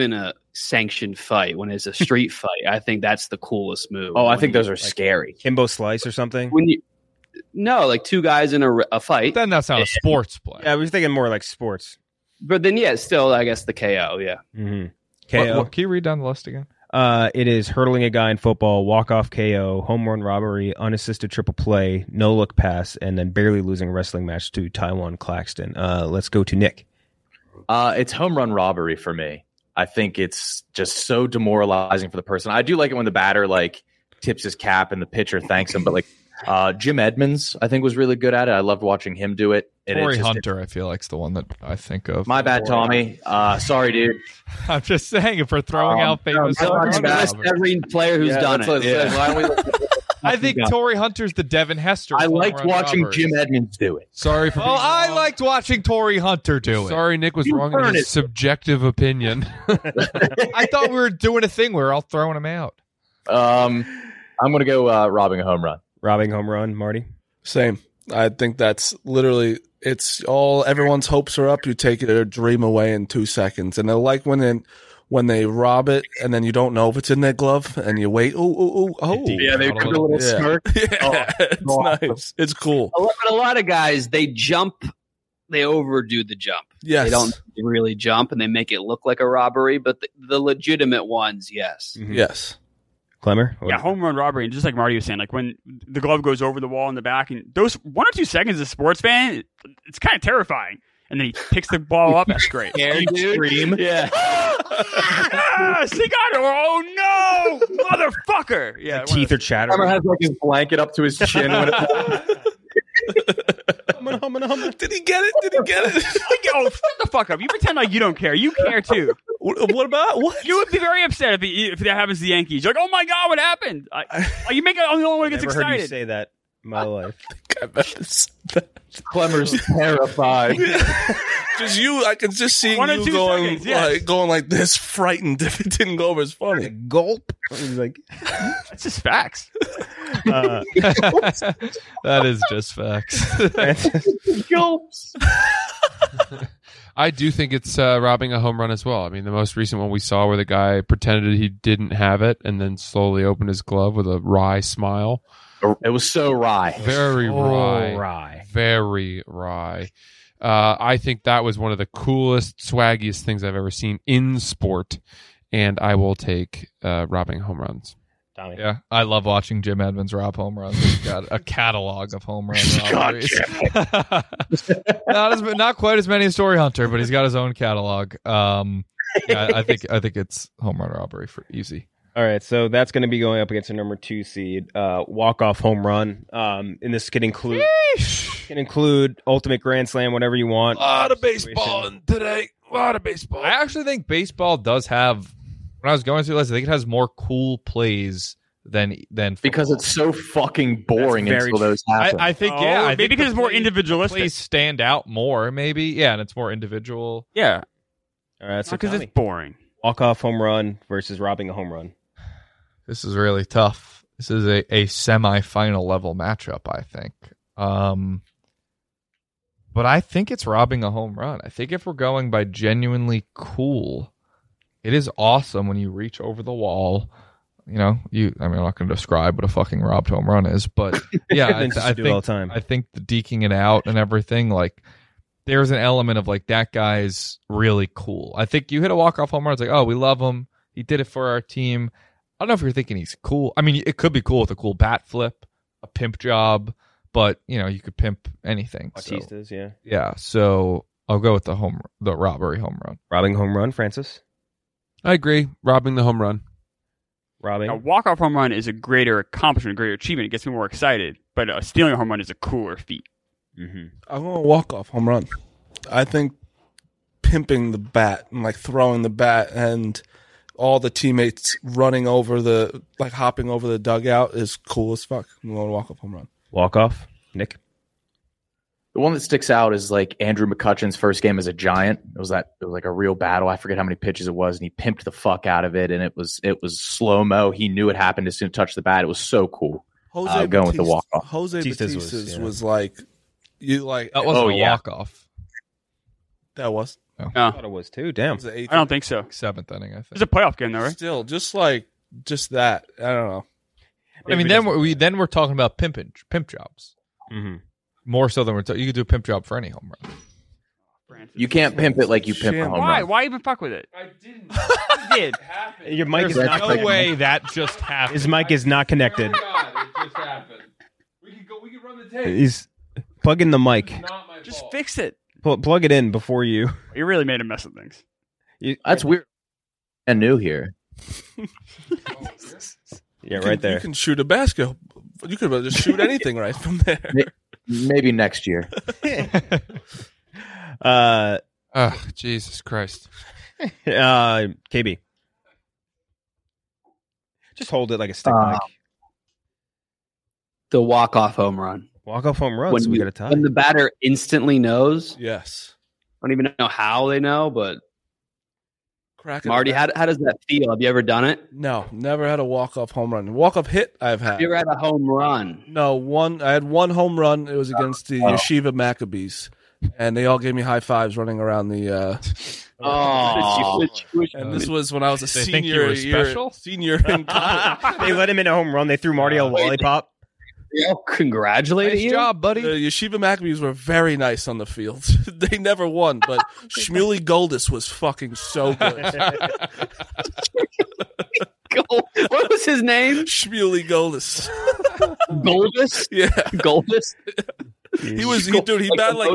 sanctioned fight, when it's a street fight. I think that's the coolest move. Oh, I think those are scary. Kimbo Slice or something. When you like two guys in a fight. Then that's not a sports play. Yeah, I was thinking more like sports. But then, yeah, still, I guess the KO, yeah. Mm-hmm. KO. What, can you read down the list again? It is hurdling a guy in football, walk-off KO, home run robbery, unassisted triple play, no-look pass, and then barely losing a wrestling match to Taiwan Claxton. Let's go to Nick. It's home run robbery for me. I think it's just so demoralizing for the person. I do like it when the batter like tips his cap and the pitcher thanks him, but like Jim Edmonds, I think, was really good at it. I loved watching him do it. Torrey Hunter, I feel like, is the one that I think of. My bad, Tommy. Sorry, dude. I'm just saying, if we're throwing out famous, every player who's done it. I think Torrey Hunter's the Devin Hester. I liked watching Jim Edmonds do it. Sorry for. Well, I liked watching Torrey Hunter do it. Sorry, Nick was wrong in his subjective opinion. I thought we were doing a thing where we're all throwing him out. I'm going to go robbing a home run. Robbing home run, Marty? Same. I think that's literally, it's all, everyone's hopes are up. You take their dream away in 2 seconds. And I like when they rob it and then you don't know if it's in their glove and you wait. Oh. Yeah, they put a little smirk. Yeah, it's nice. It's cool. A lot of guys, they jump, they overdo the jump. Yes. They don't really jump and they make it look like a robbery, but the legitimate ones, yes. Mm-hmm. Yes. Clemmer? Yeah, home run robbery. And just like Marty was saying, like when the glove goes over the wall in the back, and those 1 or 2 seconds as a sports fan, it's kind of terrifying. And then he picks the ball up. That's great. Scream. Yeah. Cigar! Oh no, motherfucker! Yeah, Teeth are chattering. Clemmer has like his blanket up to his chin. When Did he get it? Oh, shut the fuck up! You pretend like you don't care. You care too. What about what? You would be very upset if that happens to the Yankees. You're like, oh my god, what happened? You make it the only one that gets Never excited. heard you say that in my life. Clemmer's terrified. Just you, I could just see 1 or you 2 going seconds, yes. going like this, frightened if it didn't go over as funny. Gulp. He's like, That's just facts. That is just facts. Gulps. I do think it's robbing a home run as well. I mean, the most recent one we saw where the guy pretended he didn't have it and then slowly opened his glove with a wry smile. It was so wry. Very oh, wry. Very wry. I think that was one of the coolest, swaggiest things I've ever seen in sport, and I will take robbing home runs. Tommy. Yeah, I love watching Jim Edmonds rob home runs. He's got a catalog of home run robberies. Not quite as many as Torrey Hunter, but he's got his own catalog. I think it's home run robbery for easy. All right, so that's going to be going up against a number 2 seed, walk-off home run. And this can include ultimate grand slam, whatever you want. A lot of baseball today. A lot of baseball. I actually think baseball does have. When I was going through this, I think it has more cool plays than football. Because it's so fucking boring until those happen. I think maybe because it's more individualistic. Plays stand out more, maybe. Yeah, and it's more individual. Yeah. All right, so because it's boring. Walk-off home run versus robbing a home run. This is really tough. This is a semi-final level matchup, I think. But I think it's robbing a home run. I think if we're going by genuinely cool, it is awesome when you reach over the wall. You know, I'm not going to describe what a fucking robbed home run is, but yeah, I think all the time. I think the deking it out and everything, like, there's an element of like that guy's really cool. I think you hit a walk-off home run, it's like, oh, we love him. He did it for our team. I don't know if you're thinking he's cool. I mean, it could be cool with a cool bat flip, a pimp job, but you could pimp anything. Bautistas, so, yeah. So I'll go with the robbery home run. Robbing home run, Francis. I agree. Robbing the home run. Robbing. A walk-off home run is a greater accomplishment, a greater achievement. It gets me more excited. But stealing a home run is a cooler feat. Mm-hmm. I'm going to walk-off home run. I think pimping the bat and like throwing the bat and all the teammates running over hopping over the dugout is cool as fuck. I'm going to walk-off home run. Walk-off, Nick? The one that sticks out is like Andrew McCutcheon's first game as a Giant. It was like a real battle. I forget how many pitches it was, and he pimped the fuck out of it, and it was slow-mo. He knew it happened as soon as he touched the bat. It was so cool. Going with the walk-off. Jose Batista's was like, you like. That wasn't a walk-off. That was? Oh. I thought it was too. Damn. Was it eighth? I don't think so. 7th inning, I think. It's a playoff game, though, right? Still, just that. I don't know. I mean, then we're talking about pimp jobs. Mm-hmm. More so than you could do a pimp job for any home run. You can't pimp it like you pimp a home Why? run. Why even fuck with it? I didn't. You did. Your mic is There's not no connected. way that just happened. His mic is not connected. God, it just happened. We could run the tape. He's plugging the mic. Not my Just fault. fix it. Plug it in before you. You really made a mess of things. That's weird. And new here. Yeah, You right there. You can shoot a basket. You could just shoot anything right from there. Maybe next year. Oh, Jesus Christ. KB. Just hold it like a stick mic. The walk-off home run. Walk-off home run, so we got a tie. When the batter instantly knows. Yes. I don't even know how they know, but Crack it Marty, back. how does that feel? Have you ever done it? No, never had a walk-off home run. Walk-off hit I've had. Have you ever had a home run? No, I had one home run. It was against the Yeshiva Maccabees. And they all gave me high fives running around the Oh. and this was when I was a They think you were special? senior in college. They let him in a home run. They threw Marty a lollipop. They all congratulated Nice you. job, buddy. The Yeshiva Maccabees were very nice on the field. They never won, but Shmuley Goldis was fucking so good. What was his name? Shmuley Goldis. Goldus? Yeah. Goldus? He batted like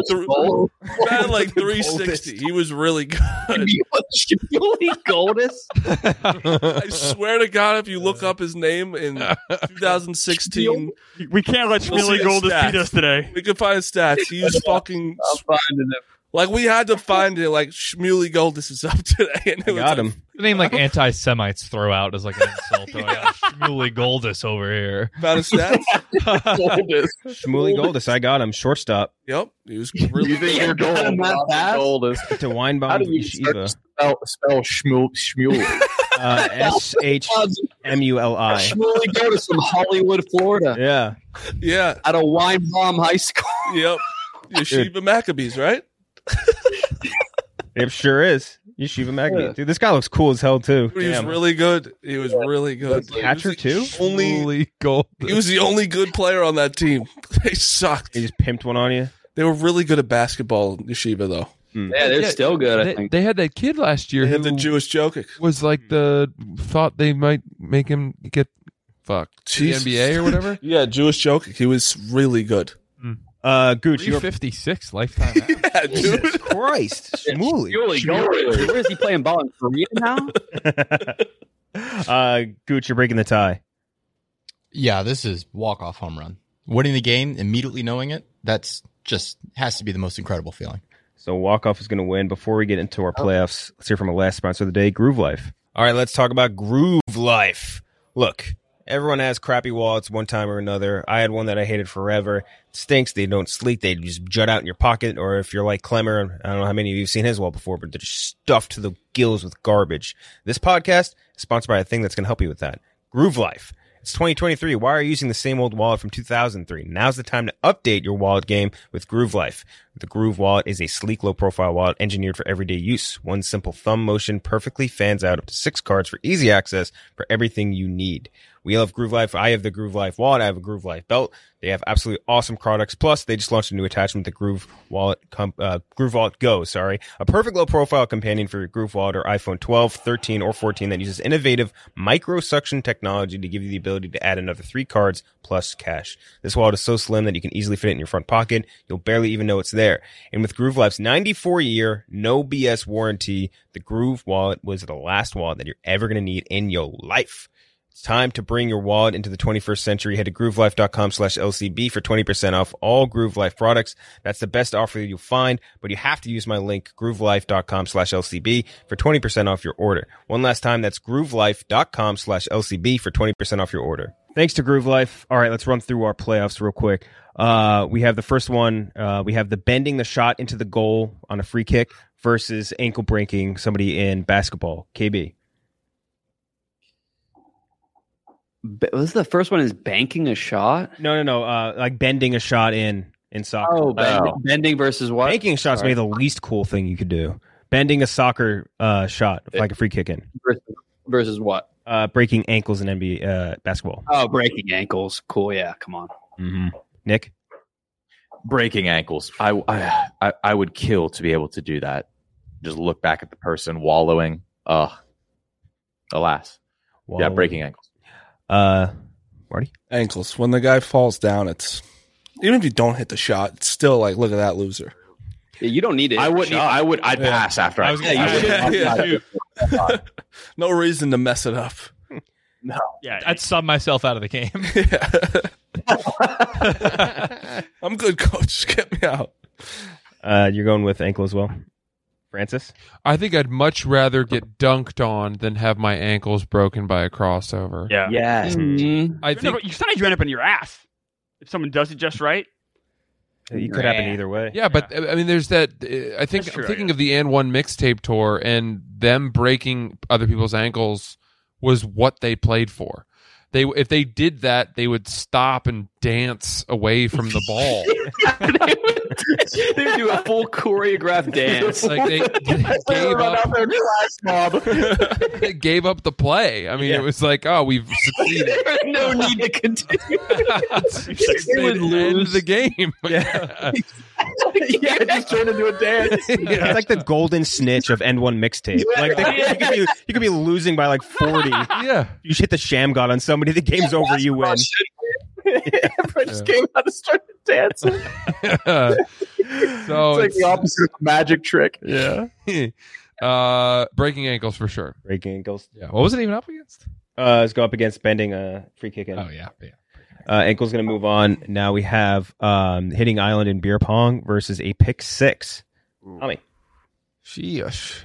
360. He was really good. Shmuley Goldus? I swear to God, if you look up his name in 2016, We can't let we'll see Shmuley his Goldus stats. beat us today. We can find his stats. He's fucking I'm finding him. like we had to find it. Like Shmuley Goldis is up today, and it was Got like, him. The name like anti-Semites throw out as like an insult. Oh, I got Shmuley Goldus over here. Found his stats. Goldus. Shmuley Goldus, I got him. Shortstop Yep, he was really You think you're Got him that fast? Goldus. to How Weinbaum do you Yeshiva. spell Shmuley? SHMULI. Shmuley Goldus from Hollywood, Florida. Yeah. Yeah, At a Weinbaum High School. yep. Yeshiva Maccabees, right? It sure is. Yeshiva Magnet. Dude, this guy looks cool as hell, too. He was Damn. really good. He was really good. Catcher, too? Only he was the only good player on that team. They sucked. He just pimped one on you? They were really good at basketball, Yeshiva, though. Yeah, they're still good, I think. They had that kid last year They had who the Jewish Jokic. was like thought they might make him get fucked to the Jesus. NBA or whatever. Yeah, Jewish Jokic. He was really good. Gooch, you're 356 lifetime average. Yeah, dude. Jesus Christ. Shmuley. Shmuley Goldus. Where is he playing ball in Korea now? Gooch, you're breaking the tie. Yeah, this is walk-off home run. Winning the game, immediately knowing it, that's just has to be the most incredible feeling. So walk-off is going to win. Before we get into our playoffs, let's hear from our last sponsor of the day, Groove Life. All right, let's talk about Groove Life. Look, everyone has crappy wallets one time or another. I had one that I hated forever. It stinks. They don't sleek. They just jut out in your pocket. Or if you're like Clemmer, I don't know how many of you have seen his wallet before, but they're just stuffed to the gills with garbage. This podcast is sponsored by a thing that's going to help you with that. Groove Life. It's 2023. Why are you using the same old wallet from 2003? Now's the time to update your wallet game with Groove Life. The Groove Wallet is a sleek, low-profile wallet engineered for everyday use. One simple thumb motion perfectly fans out up to 6 cards for easy access for everything you need. We love Groove Life. I have the Groove Life wallet. I have a Groove Life belt. They have absolutely awesome products. Plus, they just launched a new attachment, the Groove Wallet Go, a perfect low-profile companion for your Groove Wallet or iPhone 12, 13, or 14 that uses innovative micro-suction technology to give you the ability to add another 3 cards plus cash. This wallet is so slim that you can easily fit it in your front pocket. You'll barely even know it's there. And with Groove Life's 94-year, no BS warranty, the Groove Wallet was the last wallet that you're ever going to need in your life. It's time to bring your wallet into the 21st century. Head to groovelife.com/LCB for 20% off all Groove Life products. That's the best offer you'll find, but you have to use my link, groovelife.com/LCB for 20% off your order. One last time, that's groovelife.com/LCB for 20% off your order. Thanks to Groove Life. All right, let's run through our playoffs real quick. We have the first one. We have the bending the shot into the goal on a free kick versus ankle breaking somebody in basketball. KB. Was the first one is banking a shot? No. Like bending a shot in soccer. Oh, bending versus what? Banking a shot's maybe the least cool thing you could do. Bending a soccer shot, like a free kick in. Versus what? Breaking ankles in NBA basketball. Oh, breaking ankles. Cool. Yeah, come on. Mm-hmm. Nick? Breaking ankles. I would kill to be able to do that. Just look back at the person wallowing. Alas. Yeah, breaking ankles. Marty? Ankles. When the guy falls down, it's even if you don't hit the shot, it's still like, look at that loser. Yeah, you don't need it. I'd pass after I was gonna say, No reason to mess it up. No. Yeah, I'd sub myself out of the game. I'm good, coach. Get me out. You're going with ankle as well, Francis? I think I'd much rather get dunked on than have my ankles broken by a crossover. Yeah. Yes. Mm-hmm. I think Sometimes you end up in your ass if someone does it just right. It could happen either way. Yeah, but I mean, there's that. I think That's true, I'm thinking of the And One mixtape tour, and them breaking other people's ankles was what they played for. If they did that, they would stop and dance away from the ball. They would do a full choreographed dance. Like they gave up the play. I mean, it was like, oh, we've succeeded. There's no need to continue. They would lose the game. Yeah. It just turned into a dance. It's like the golden snitch of N1 mixtape. Like you could be losing by like 40. Yeah. You just hit the sham god on somebody, the game's over, you win. Everyone just came out and started dancing. So It's like the opposite of a magic trick. Yeah. Breaking ankles for sure. Breaking ankles. Yeah. What was it even up against? Let's go up against bending a free kick in. Oh yeah. Ankle's going to move on. Now we have hitting island in beer pong versus a pick six. Tommy. Sheesh.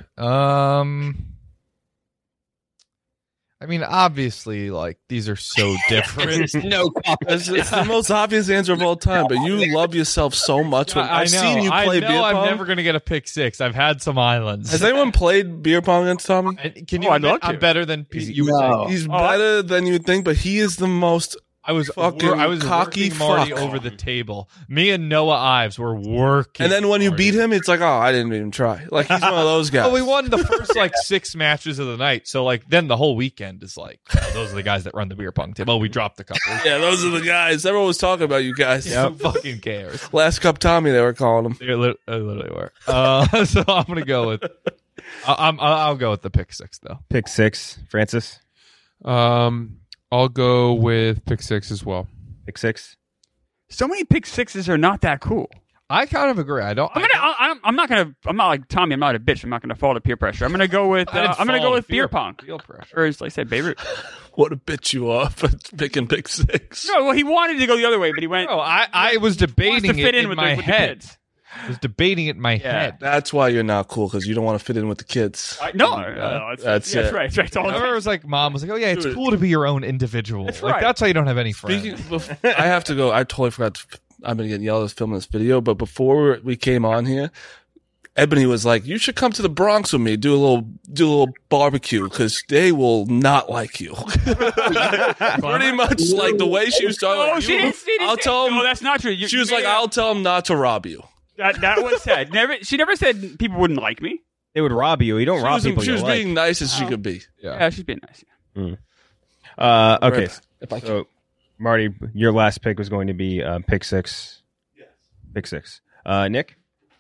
I mean, obviously, like, these are so different. No It's the most obvious answer of all time, but you love yourself so much. I've seen you play beer pong. I'm never going to get a pick six. I've had some islands. Has anyone played beer pong against Tommy? Can you admit I'm better than you would say? He's better than you would think, but he is the most I was fucking cocky working Marty fuck. over the table. Me and Noah Ives were working. And then when you Marty. beat him, it's like, oh, I didn't even try. Like, he's one of those guys. Well, we won the first like 6 matches of the night, so like then the whole weekend is like, oh, those are the guys that run the beer pong table. Oh, we dropped a couple. Yeah, those are the guys. Everyone was talking about you guys. Who fucking cares? Last Cup Tommy, they were calling him. They literally were. So I'm gonna go with. I'll go with the pick six though. Pick six, Francis. I'll go with pick six as well. Pick six. So many pick sixes are not that cool. I kind of agree. I'm not like Tommy. I'm not a bitch. I'm not gonna fall to peer pressure. I'm gonna go with. I'm gonna go with beer pong. Or as I said, Beirut. What a bitch you are for picking pick six. No, well, he wanted to go the other way, but he went. No, I was debating to fit it in with my the head. kids. I was debating it in my head. That's why you're not cool, because you don't want to fit in with the kids. That's it. right. It's all It was like mom was like, "Oh yeah, it's cool to be your own individual." That's like right. that's why you don't have any friends. I have to go. I totally forgot. I've been getting yelled at filming this video, but before we came on here, Ebony was like, "You should come to the Bronx with me. Do a little barbecue, because they will not like you." Pretty much like the way she was talking. Oh, she didn't. I'll tell him. No, that's not true. She was like, "I'll tell him not to rob you." That was said. She never said people wouldn't like me. They would rob you. You don't rob people. She was you like. being nice as she could be. Yeah, she's being nice. Okay. If I can. So, Marty, your last pick was going to be pick six. Yes. Pick six. Nick?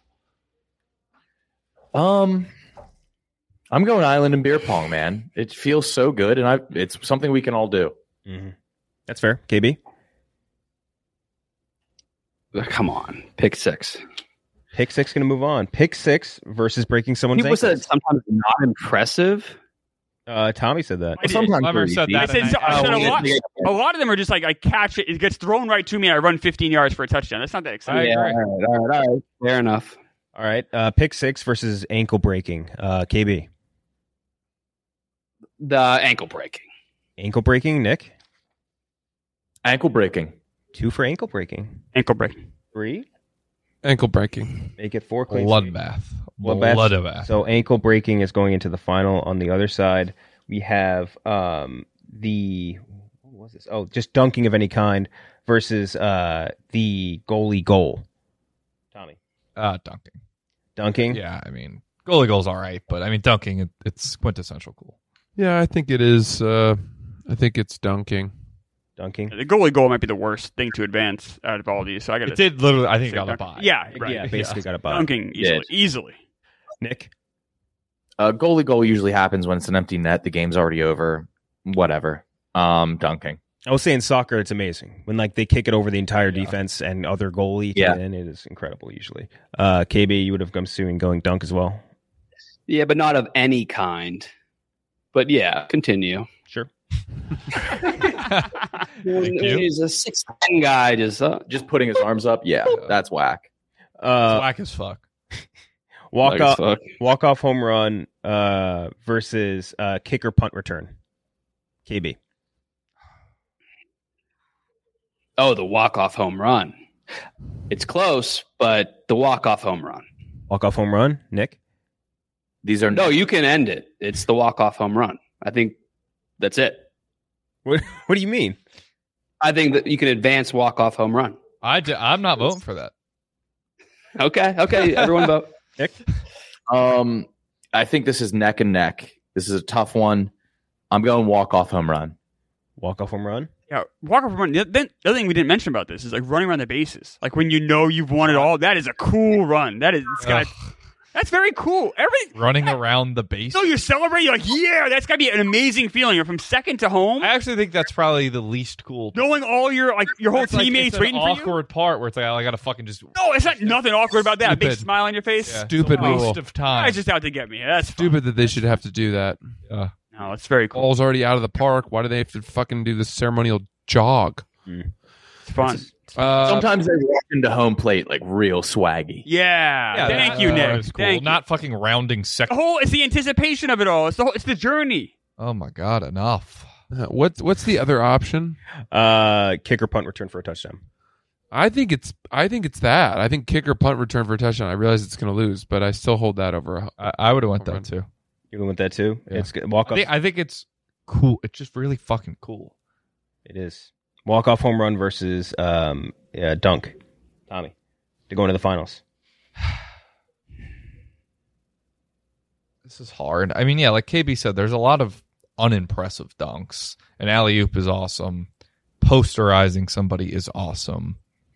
I'm going island and beer pong, man. It feels so good, and it's something we can all do. Mm-hmm. That's fair. KB? Come on, pick six. Pick six going to move on. Pick six versus breaking someone's People ankles. said sometimes not impressive. Tommy said that. Sometimes Clever said that. I said a lot of them are just like I catch it, it gets thrown right to me, and I run 15 yards for a touchdown. That's not that exciting. All right. Fair enough. All right. Pick six versus ankle breaking. KB? The ankle breaking. Ankle breaking, Nick? Ankle breaking. 2 for ankle breaking. Ankle breaking. 3? Ankle breaking. Make it 4. Clean Bloodbath. Bloodbath. So ankle breaking is going into the final. On the other side, we have what was this? Oh, just dunking of any kind versus the goalie goal. Tommy. Dunking. Dunking? Yeah, I mean, Goalie goal's all right, but I mean, dunking, it's quintessential cool. Yeah, I think it is. I think it's dunking. Dunking. The goalie goal might be the worst thing to advance out of all these. So I got It did literally, I think, got a bye. Yeah, right. Yeah, basically got a bye. Dunking easily. Nick? Goalie goal usually happens when it's an empty net. The game's already over. Whatever. Dunking. I will say in soccer, it's amazing when like they kick it over the entire defense and other goalie. Yeah. And it is incredible usually. KB, you would have come soon going dunk as well. Yeah, but not of any kind. But yeah, continue. Sure. He's a 6'10" guy, just putting his arms up. Yeah, that's whack. It's whack as fuck. Walk off home run versus kicker punt return. KB. Oh, the walk-off home run. It's close, but the walk-off home run. Walk-off home run, Nick? These are No, you can end it. It's the walk-off home run. I think that's it. What do you mean? I think that you can advance walk-off home run. I'm not voting for that. Okay, everyone vote. Nick? I think this is neck and neck. This is a tough one. I'm going walk-off home run. Walk-off home run? Yeah, walk off run. The other thing we didn't mention about this is like running around the bases. Like when you know you've won it all, that is a cool run. That's very cool. Running around the base. So you celebrate. You're like, yeah, that's gotta be an amazing feeling. You're from second to home. I actually think that's probably the least cool. Knowing all your whole teammates waiting for you. Awkward part where it's like I gotta fucking just. No, it's not nothing awkward about that. A big Stupid. smile on your face. Yeah, Stupid it's a waste rule. of time. It's just out to get me. That's Stupid that they should have to do that. No, it's very cool. Ball's already out of the park. Why do they have to fucking do this ceremonial jog? It's fun. Sometimes they walk into home plate like real swaggy. Yeah. Thank you, Nick. Cool. Thank you. Not fucking rounding second. It's the anticipation of it all. It's the journey. Oh my god, enough. What's the other option? Kicker punt return for a touchdown. I think it's that. I think kicker punt return for a touchdown. I realize it's going to lose, but I still hold that over. I would have went that too. You went with that too? Yeah. It's walk off. I think it's cool. It's just really fucking cool. It is. Walk off home run versus dunk. Tommy, to go into the finals. This is hard. I mean, yeah, like KB said, there's a lot of unimpressive dunks. An alley-oop is awesome. Posterizing somebody is awesome.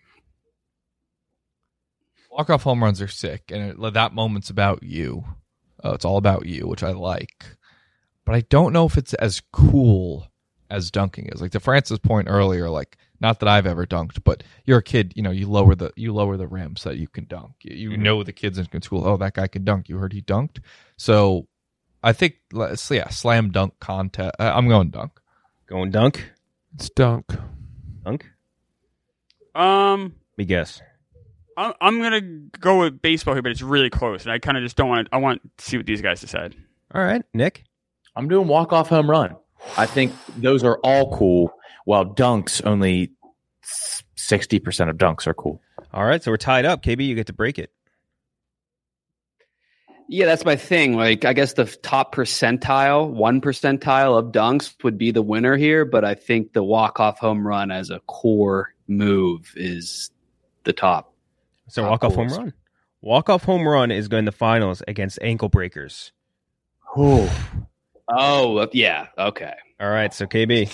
Walk-off home runs are sick, and that moment's about you. It's all about you, which I like. But I don't know if it's as cool as dunking is. Like to Francis' point earlier, like not that I've ever dunked, but you're a kid, you lower the rim so that you can dunk. You know the kids in school, oh, that guy can dunk. You heard he dunked. So I think slam dunk contest. I'm going dunk. Going dunk? It's dunk. Dunk? Me guess. I'm gonna go with baseball here, but it's really close, and I kind of just don't want. I want to see what these guys decide. All right, Nick. I'm doing walk-off home run. I think those are all cool, while dunks, only 60% of dunks are cool. All right, so we're tied up. KB, you get to break it. Yeah, that's my thing. Like, I guess the top percentile, 1% of dunks would be the winner here, but I think the walk-off home run as a core move is the top. So walk-off home run. Walk-off home run is going to the finals against ankle breakers. Oh, yeah. Okay. All right, so KB.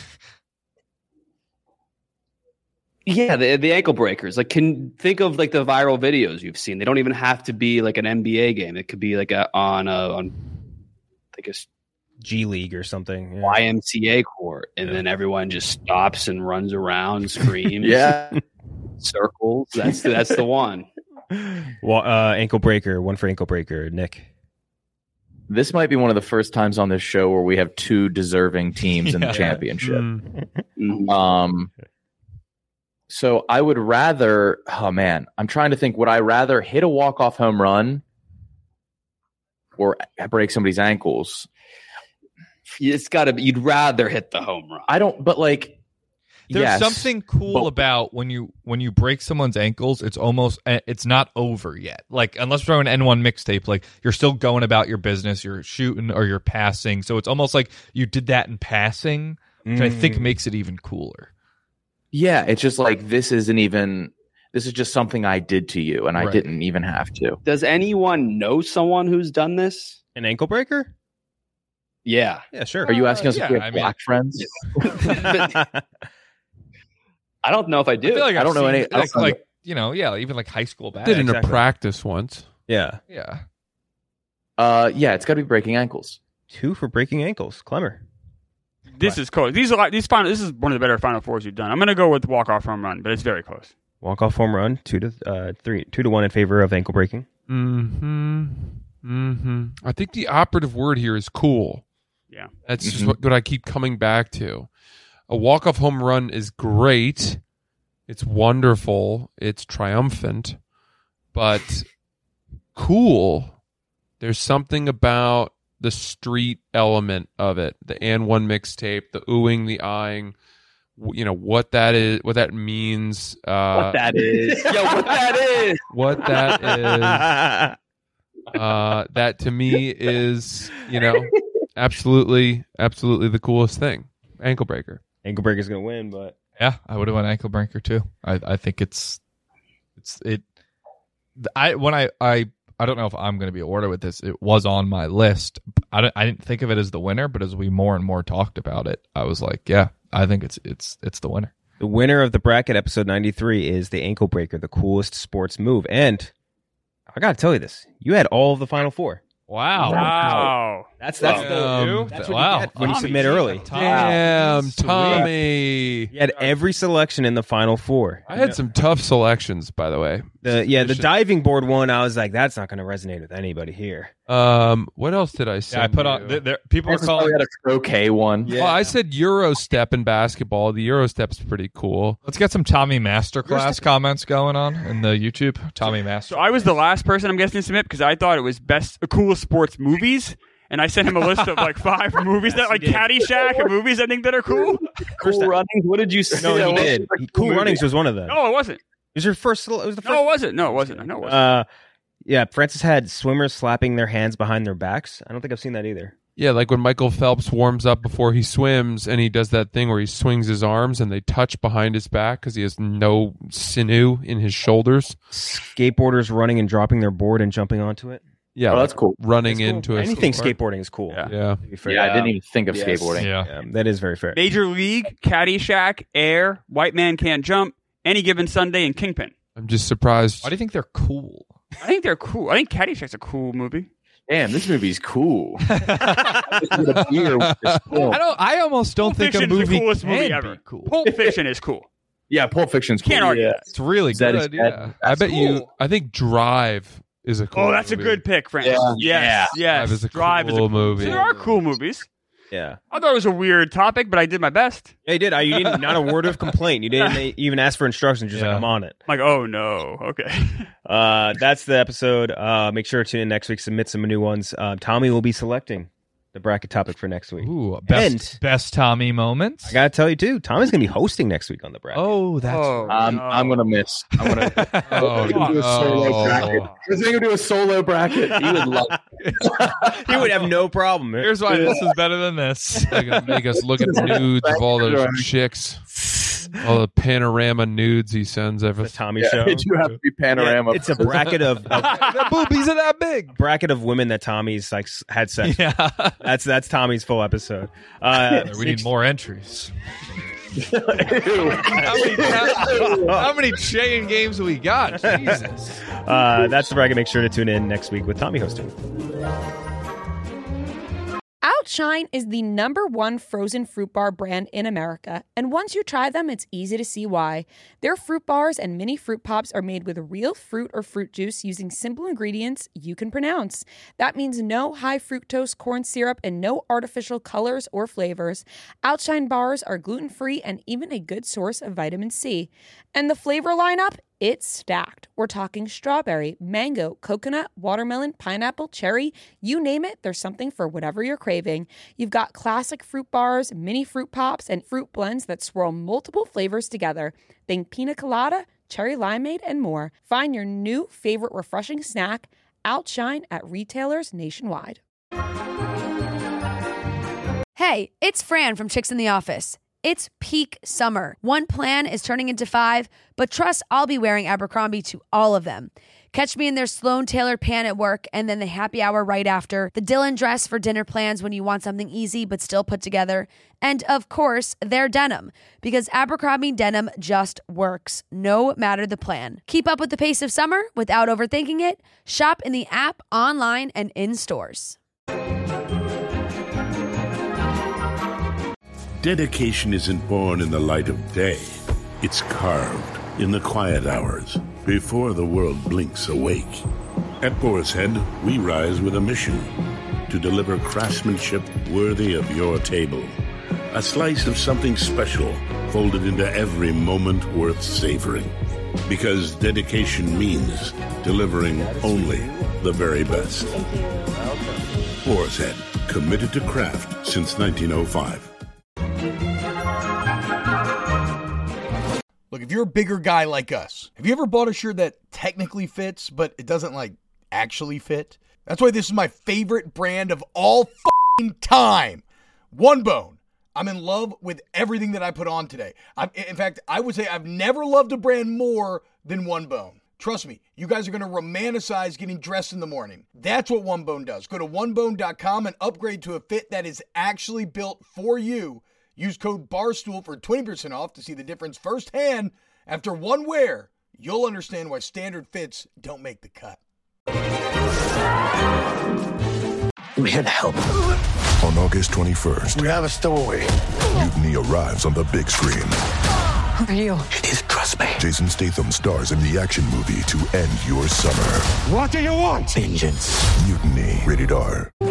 Yeah, the ankle breakers. Like, think of like the viral videos you've seen. They don't even have to be like an NBA game. It could be like on like a G League or something. Yeah. YMCA court, and then everyone just stops and runs around, screams. Yeah. Circles. That's the one. Well, ankle breaker. One for ankle breaker. Nick. This might be one of the first times on this show where we have two deserving teams in the championship. So I would rather, I'm trying to think, would I rather hit a walk-off home run or break somebody's ankles? You'd rather hit the home run. There's something cool about when you break someone's ankles, it's not over yet. Like, unless we're on an N1 mixtape, like you're still going about your business, you're shooting or you're passing. So it's almost like you did that in passing, which I think makes it even cooler. Yeah, it's just like this isn't even This is just something I did to you, and I Right. didn't even have to. Does anyone know someone who's done this? An ankle breaker? Yeah. Yeah, sure. Are you asking us yeah, if we have I mean- black friends? I don't know if I do. I feel like I don't know any- I don't know. like even like high school Did basketball. in a exactly. practice once. Yeah. Yeah. Yeah, it's got to be breaking ankles. 2 for breaking ankles. Clemmer. This is close. These is one of the better Final Fours you've done. I'm going to go with walk-off home run, but it's very close. Walk-off home run, 2 to 1 in favor of ankle breaking. I think the operative word here is cool. Yeah. That's just what I keep coming back to. A walk-off home run is great. It's wonderful. It's triumphant. But cool, there's something about the street element of it. The And One mixtape, the oohing, the eyeing, what that is, what that means. What that is. Yo, what that is. What that is. That to me is, absolutely the coolest thing. Ankle breaker. Ankle breaker's going to win, but Yeah, I would have went ankle breaker too. I think I don't know if I'm going to be awarded with this. It was on my list. I didn't think of it as the winner, but as we more and more talked about it, I was like, yeah, I think it's the winner. the winner of the bracket, episode 93, is the ankle breaker, the coolest sports move. And I got to tell you this. You had all of the Final Four. Wow. That's Wow. what you get when you submit early. Damn, Tommy. You had every selection in the Final Four. I had some tough selections, by the way. The diving board one, I was like, that's not going to resonate with anybody here. What else did I say? Yeah, I put on. People were calling. had a croquet one. Well, I said Eurostep in basketball. The Eurostep's pretty cool. Let's get some Tommy Masterclass comments going on in the YouTube. Tommy Master. So I was the last person, I'm guessing, to submit because I thought it was coolest sports movies. And I sent him a list of like 5 movies that, like Caddyshack, and movies I think that are cool. Cool Runnings. What did you say? No, he did. Cool Runnings was one of them. No, it wasn't. It was your first. It was the first. No, it wasn't. No, it wasn't. I know it wasn't. Yeah, Francis had swimmers slapping their hands behind their backs. I don't think I've seen that either. Yeah, like when Michael Phelps warms up before he swims and he does that thing where he swings his arms and they touch behind his back because he has no sinew in his shoulders. Skateboarders running and dropping their board and jumping onto it. Yeah, that's cool. Running That's cool. into a anything skate park. skateboarding is cool. Yeah. Yeah. To be fair. Yeah, I didn't even think of Yes. skateboarding. Yeah. That is very fair. Major League, Caddyshack, Air, White Man Can't Jump, Any Given Sunday, and Kingpin. I'm just surprised. Why do you think they're cool? I think they're cool. I think Caddyshack's a cool movie. Damn, this movie's cool. A beer with this film. I almost don't Pulp think a Fiction's movie the coolest movie can ever. be cool. Pulp Fiction is cool. Yeah, Pulp Fiction's cool. Can't argue. Yeah. It's really Zed is good. dead. Yeah. I bet cool. you. I think Drive is a cool. Oh, that's a movie. good pick, Francis. Yeah. Yes. Drive is a Drive cool movie. So there are cool movies. Yeah. I thought it was a weird topic, but I did my best. Yeah, you did. You didn't. Not a word of complaint. You didn't even ask for instructions. Just like Yeah. I'm on it. I'm like, oh no. Okay. That's the episode. Make sure to tune in next week. Submit some new ones. Tommy will be selecting the bracket topic for next week. Ooh, And- best Tommy moments. I gotta tell you too. Tommy's gonna be hosting next week on the bracket. Oh, that's I'm gonna miss. I'm gonna. Oh, do a solo no. bracket. We're gonna do a solo bracket. You would love. He would have no problem. Here's why this is better than this. They're gonna make us look at nudes of all those chicks, all the panorama nudes he sends The every. Tommy Yeah, show. it do have to be panorama. Yeah, it's a bracket of The boobies are that big. bracket of women that Tommy's like had sex. Yeah. That's Tommy's full episode. We need more entries. How many chain games have we got? Jesus. That's the bracket. Make sure to tune in next week with Tommy hosting. Outshine is the #1 frozen fruit bar brand in America, and once you try them, it's easy to see why. Their fruit bars and mini fruit pops are made with real fruit or fruit juice using simple ingredients you can pronounce. That means no high fructose corn syrup and no artificial colors or flavors. Outshine bars are gluten-free and even a good source of vitamin C. And the flavor lineup? It's stacked. We're talking strawberry, mango, coconut, watermelon, pineapple, cherry. You name it, there's something for whatever you're craving. You've got classic fruit bars, mini fruit pops, and fruit blends that swirl multiple flavors together. Think pina colada, cherry limeade, and more. Find your new favorite refreshing snack, Outshine, at retailers nationwide. Hey, it's Fran from Chicks in the Office. It's peak summer. One plan is turning into 5, but trust I'll be wearing Abercrombie to all of them. Catch me in their Sloan tailored pant at work and then the happy hour right after, the Dylan dress for dinner plans when you want something easy but still put together, and of course, their denim, because Abercrombie denim just works, no matter the plan. Keep up with the pace of summer without overthinking it. Shop in the app, online, and in stores. Dedication isn't born in the light of day. It's carved in the quiet hours before the world blinks awake. At Boar's Head, we rise with a mission to deliver craftsmanship worthy of your table. A slice of something special folded into every moment worth savoring. Because dedication means delivering only the very best. Boar's Head, committed to craft since 1905. Look, if you're a bigger guy like us, have you ever bought a shirt that technically fits, but it doesn't, actually fit? That's why this is my favorite brand of all f***ing time. One Bone. I'm in love with everything that I put on today. In fact, I would say I've never loved a brand more than One Bone. Trust me, you guys are going to romanticize getting dressed in the morning. That's what One Bone does. Go to onebone.com and upgrade to a fit that is actually built for you. Use code BARSTOOL for 20% off to see the difference firsthand. After one wear, you'll understand why standard fits don't make the cut. We're here to help. On August 21st, We have a stowaway. Mutiny arrives on the big screen. Who are you? Just trust me. Jason Statham stars in the action movie to end your summer. What do you want? Vengeance. Mutiny. Rated R.